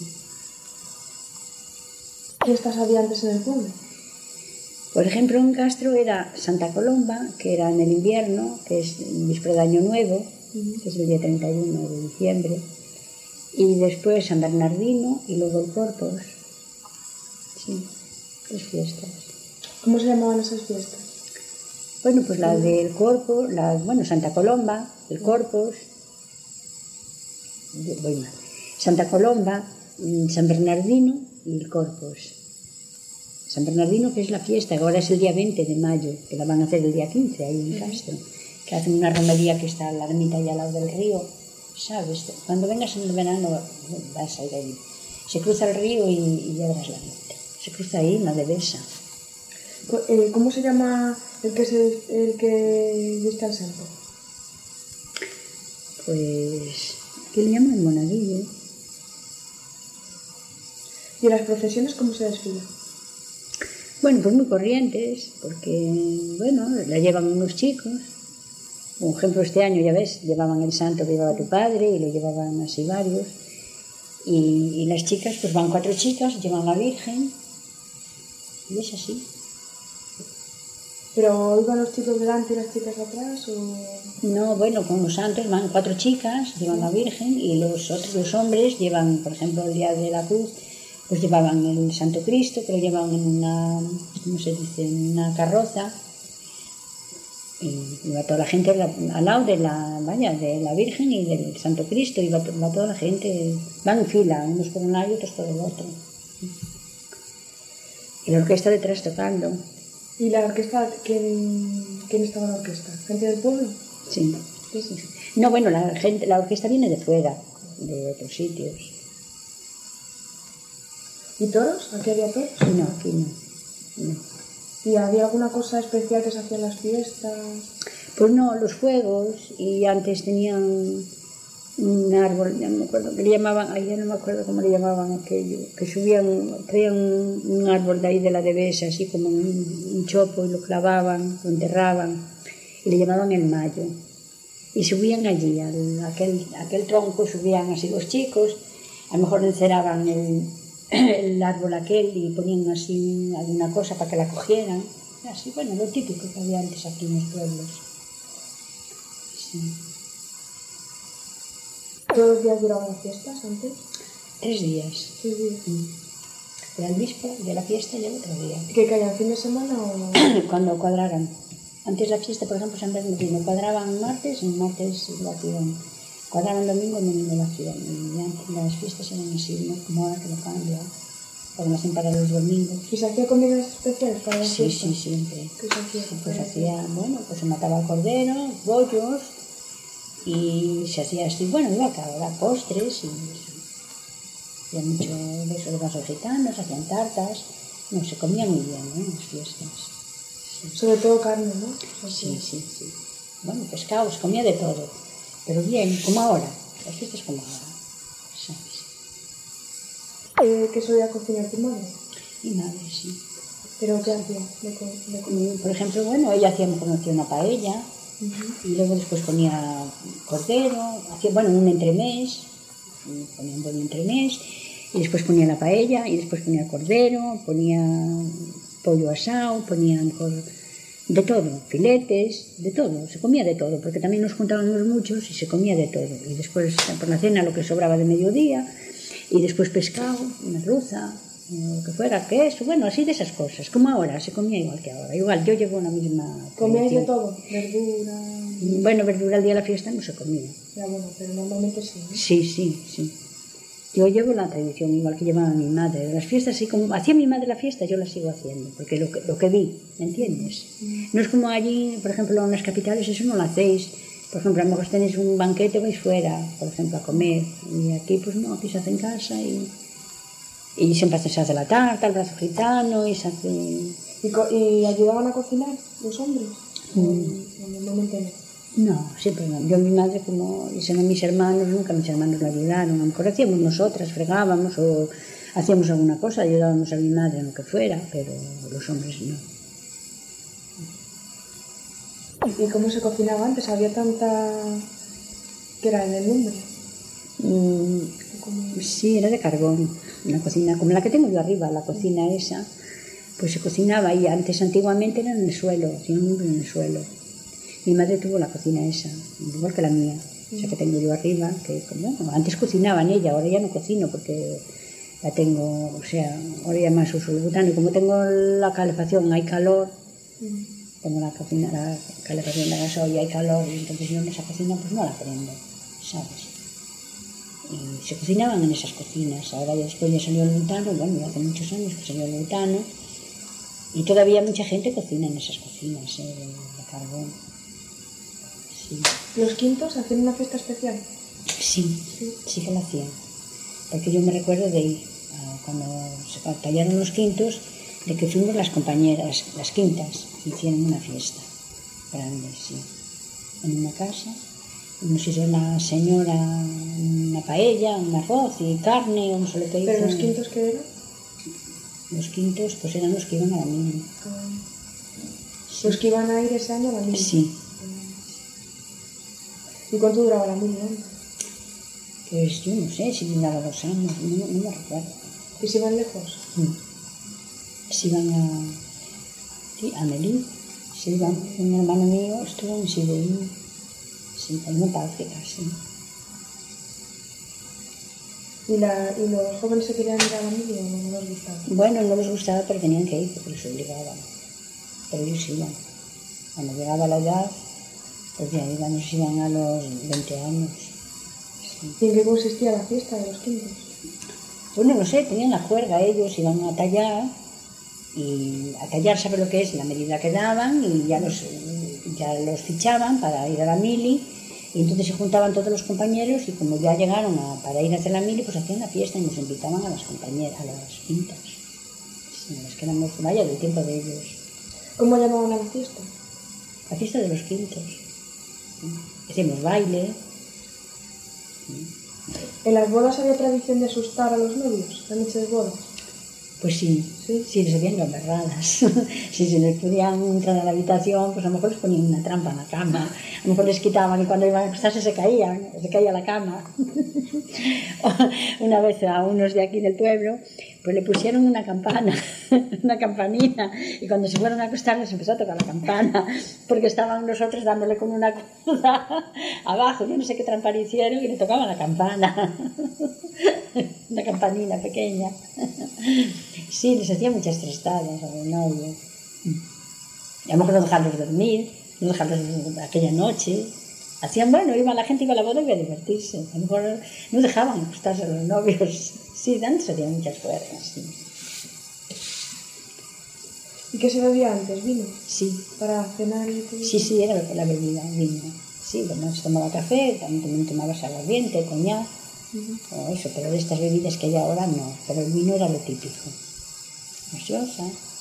¿Qué fiestas había antes en el pueblo? Por ejemplo, en Castro era Santa Colomba, que era en el invierno, que es víspera de Año Nuevo, que es el día 31 de diciembre, y después San Bernardino y luego el Corpus. Sí, 3 fiestas. ¿Cómo se llamaban esas fiestas? Bueno, pues la del Corpus, Santa Colomba, el Corpus, voy mal, Santa Colomba, San Bernardino y el Corpus. San Bernardino, que es la fiesta, que ahora es el día 20 de mayo, que la van a hacer el día 15 ahí en Castro, que hacen una romería que está en la ermita ahí al lado del río, ¿sabes? Cuando vengas en el verano vas a ir ahí. Se cruza el río y ya verás la ermita. Se cruza ahí, no de Besa. ¿Cómo se llama el que viste al santo? Pues, ¿qué le llaman? Monaguillo. ¿Y en las procesiones cómo se desfila? Bueno, pues muy corrientes, porque, bueno, la llevan unos chicos. Por ejemplo, este año, ya ves, llevaban el santo que llevaba tu padre y lo llevaban así varios. Y las chicas, pues van 4 chicas, llevan la Virgen y es así. ¿Pero iban los chicos delante y las chicas atrás? O... No, bueno, con los santos van 4 chicas, llevan la Virgen, y los otros, los hombres, llevan, por ejemplo, el día de la cruz, pues llevaban el Santo Cristo, que lo llevaban en una, ¿cómo se dice?, en una carroza, y iba toda la gente al lado de la Virgen y del Santo Cristo, iba toda la gente, van en fila, unos por un lado y otros por el otro. Y la orquesta detrás tocando. ¿Y la orquesta, quién estaba en la orquesta? ¿Gente del pueblo? Sí. No, bueno, la orquesta viene de fuera, de otros sitios. ¿Y toros? ¿Aquí había toros? No, aquí no. ¿Y había alguna cosa especial que se hacía en las fiestas? Pues no, los fuegos, y antes tenían un árbol, ya no me acuerdo, que le llamaban, ya no me acuerdo cómo le llamaban aquello, que traían un árbol de ahí de la Devesa, así como un chopo, y lo clavaban, lo enterraban, y le llamaban el mayo. Y subían allí, aquel tronco, subían así los chicos, a lo mejor enceraban el árbol aquel y ponían así alguna cosa para que la cogieran. Así, bueno, lo típico que había antes aquí en los pueblos. Sí. ¿Todos los días duraban las fiestas antes? 3 días. 3 días. Era el víspera de la fiesta y el otro día. ¿Qué caían, fin de semana o...? Cuando cuadraran. Antes la fiesta, por ejemplo, San Bernardino, cuadraban martes, en martes lo hacían. Cuadraban domingo, en domingo lo hacían. Y antes las fiestas eran así, ¿no? Como ahora que lo cambian. Porque lo hacen para los domingos. ¿Y se hacía comidas especiales para las fiestas? Sí, siempre. ¿Qué se hacía? Sí, pues hacía, bueno, pues se mataba el cordero, bollos, y se hacía así, bueno, iba a acabar postres, y hacía mucho de eso de vasos gitanos, hacían tartas, no, se comía muy bien, en las fiestas. Sí. Sobre todo carne, ¿no? Sí. Bueno, pescado, se comía de todo, pero bien, como ahora, las fiestas como ahora, ¿sabes? ¿Qué solía cocinar tu madre? Mi madre, sí. ¿Pero qué hacía de comida? Por ejemplo, bueno, ella hacía una paella, y luego después ponía cordero, hacía, bueno, un entremés, ponía un buen entremés, y después ponía la paella, y después ponía cordero, ponía pollo asado, ponía mejor de todo, filetes, de todo, se comía de todo, porque también nos juntábamos muchos y se comía de todo. Y después por la cena lo que sobraba de mediodía, y después pescado, merluza, lo que fuera, queso, bueno, así de esas cosas, como ahora, se comía igual que ahora. Igual, yo llevo una misma... ¿Comíais de todo? ¿Verdura? Bueno, verdura al día de la fiesta no se comía. Ya, bueno, pero normalmente sí, ¿no? Sí. Yo llevo la tradición, igual que llevaba mi madre. Las fiestas, así como hacía mi madre la fiesta, yo la sigo haciendo, porque lo que vi, ¿me entiendes? No es como allí, por ejemplo, en las capitales, eso no lo hacéis. Por ejemplo, a lo mejor tenéis un banquete, vais fuera, por ejemplo, a comer. Y aquí, pues no, aquí se hace en casa y siempre se hace la tarta, el brazo gitano, y se hace... ¿Y ayudaban a cocinar los hombres? Normalmente no. No, siempre no. Yo, mi madre, como dicen mis hermanos, nunca mis hermanos la ayudaron. A lo mejor hacíamos nosotras, fregábamos o hacíamos alguna cosa, ayudábamos a mi madre en lo que fuera, pero los hombres no. ¿Y cómo se cocinaba antes? ¿Había tanta... ¿Qué era en el lumbre? Sí, era de carbón. Una cocina como la que tengo yo arriba, la cocina esa, pues se cocinaba, y antes, antiguamente, era en el suelo, hacía un lumbre en el suelo. Mi madre tuvo la cocina esa, igual que la mía, esa que tengo yo arriba, que bueno, antes cocinaba en ella, ahora ya no cocino porque la tengo, o sea, ahora ya más uso el butano, y como tengo la calefacción, hay calor, tengo la calefacción de gasoil y hay calor, y entonces yo en esa cocina pues no la prendo, ¿sabes? Y se cocinaban en esas cocinas, ahora ya después ya salió el butano, bueno, ya hace muchos años que salió el butano, y todavía mucha gente cocina en esas cocinas de carbón. Sí. ¿Los quintos hacían una fiesta especial? Sí que lo hacían. Porque yo me recuerdo de ir, cuando se tallaron los quintos, de que fuimos las compañeras, las quintas, que hicieron una fiesta grande, sí. En una casa, nos hizo la señora una paella, un arroz y carne, un solo que hizo. ¿Pero los quintos qué eran? Los quintos, pues eran los que iban a la mili. Sí. ¿Los que iban a ir ese año a la mili? Sí. ¿Y cuánto duraba la mili? Pues yo no sé si duraba 2 años, no me recuerdo. ¿Y se iban lejos? Se iban a Melín, Sí, un hermano mío estuvo en Siberia, sí, en África, sí. ¿Y los jóvenes se querían ir a la mili o no les gustaba? Bueno, no les gustaba, pero tenían que ir porque les obligaban. Pero ellos iban. Cuando llegaba la edad, pues ya iban, nos iban a los 20 años. Sí. ¿Y en qué consistía la fiesta de los quintos? Bueno, no sé, tenían la juerga, ellos iban a tallar, y a tallar, ¿sabe lo que es? La medida que daban, y ya los fichaban para ir a la mili, y entonces se juntaban todos los compañeros, y como ya llegaron para ir a hacer la mili, pues hacían la fiesta y nos invitaban a las compañeras, a las quintas. Sí, las que éramos, vaya, del tiempo de ellos. ¿Cómo llamaban a la fiesta? La fiesta de los quintos. Hacíamos baile. ¿En las bodas había tradición de asustar a los novios, la noche de bodas? Pues sí, les hacían gamberradas. Si se les podían entrar a la habitación, pues a lo mejor les ponían una trampa en la cama, a lo mejor les quitaban y cuando iban a acostarse se caía la cama. Una vez a unos de aquí del pueblo, pues le pusieron una campana, una campanina, y cuando se fueron a acostar les empezó a tocar la campana, porque estaban nosotros dándole con una cuerda abajo, yo no sé qué trampa le hicieron y le tocaban la campana. Una campanina pequeña. Sí, les hacía muchas trastadas a los novios. Y a lo mejor no dejarlos dormir, no dejarlos aquella noche. Hacían, bueno, la gente iba a la boda y iba a divertirse. A lo mejor no dejaban acostarse a los novios. Sí, antes hacían muchas juergas, sí. ¿Y qué se bebía antes? ¿Vino? Sí. ¿Para cenar y todo? Sí, era la bebida, vino. Sí, bueno, se tomaba café, también tomabas aguardiente, coñac, o eso, pero de estas bebidas que hay ahora no. Pero el vino era lo típico. Gaseosa.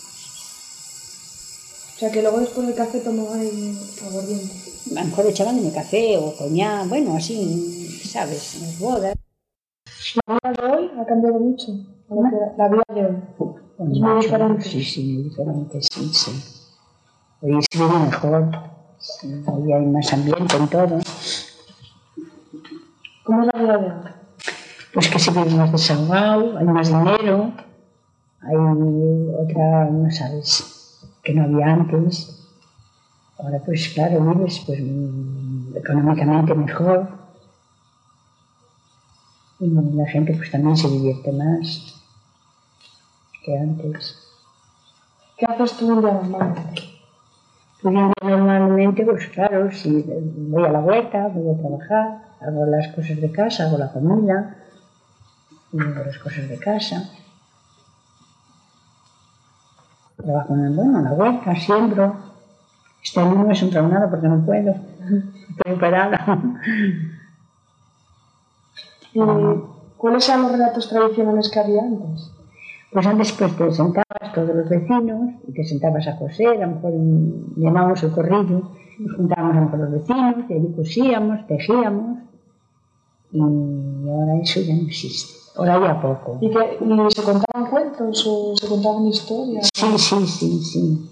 O sea, que luego después del café tomaban aguardiente. A lo mejor echaban en el café o coñac, bueno, así, ¿sabes? En las bodas. La vida de hoy ha cambiado mucho. La vida de hoy es muy diferente. Sí, muy diferente, sí. Hoy se vive mejor, sí, hoy hay más ambiente en todo. ¿Cómo es la vida de hoy? Pues que se vive más desahogado, hay más dinero, hay otra, no sabes, que no había antes. Ahora pues claro, vives pues económicamente mejor y la gente pues también se divierte más que antes. ¿Qué haces tú un día normalmente? Pues yo normalmente, pues claro, si voy a la huerta, voy a trabajar, hago las cosas de casa, hago la comida, y hago las cosas de casa. Trabajo en la huerta, siembro. Este año no he sembrado nada porque no puedo. Estoy operada. ¿Cuáles eran los relatos tradicionales que había antes? Pues antes pues te sentabas todos los vecinos y te sentabas a coser, a lo mejor llamábamos el corrillo, nos juntábamos a lo mejor los vecinos y allí cosíamos, tejíamos y ahora eso ya no existe. Ahora ya poco. ¿Y se contaban cuentos o se contaban historias? Sí.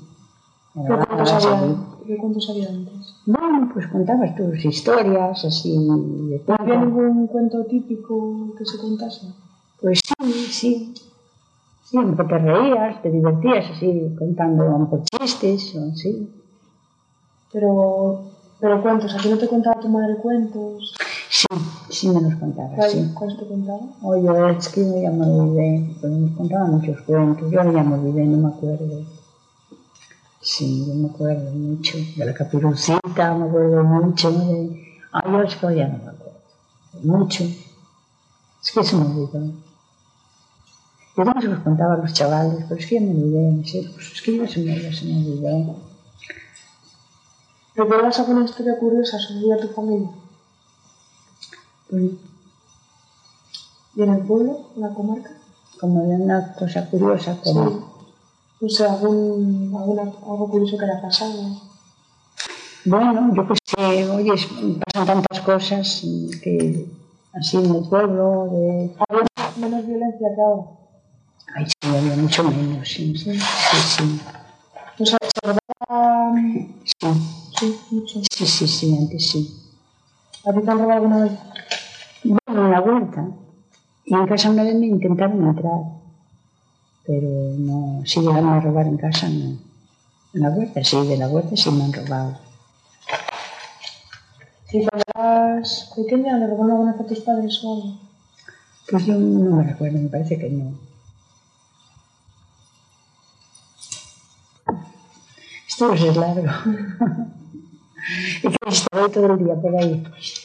¿Qué cuentos había antes? Bueno, pues contabas tus historias así de todo. ¿Había ningún cuento típico que se contase? Pues sí. Sí, a lo mejor te reías, te divertías así contando a lo mejor chistes o así. Pero cuentos, ¿a ti no te contaba tu madre cuentos? Sí me los contaba, sí. ¿Cuáles te contaba? Oye, es que yo ya me olvidé, pues nos contaba muchos cuentos, yo ya me olvidé, no me acuerdo. Sí, yo me acuerdo mucho, de la Caperucita, me acuerdo mucho, yo es que ya no me acuerdo, mucho. Es que se me olvidó. Yo no se los contaba a los chavales, pero es que ya me olvidé, pues es que ya se me olvidó. ¿Recuerdas alguna historia curiosa sobre tu familia? Pues, ¿Y en el pueblo, en la comarca? Como de una cosa curiosa, como... Sí. No sé, algo curioso que le ha pasado. Bueno, yo pues sé, oye, pasan tantas cosas que así en el pueblo... ¿Había menos violencia que ahora? Ay, sí, había mucho menos, sí. ¿No se robaba? Sí, mucho. Sí, antes sí. ¿A ti te han robado alguna vez? Bueno, en la huerta. Y en casa una vez me intentaron entrar. Pero no, si llegaron a robar en casa, no. En la huerta, sí, de la huerta sí me han robado. ¿Y cuando eras pequeña le robaron alguna vez a tus padres o algo? Pues yo no me recuerdo, me parece que no. Esto va a ser largo. Y que estoy todo el día por ahí.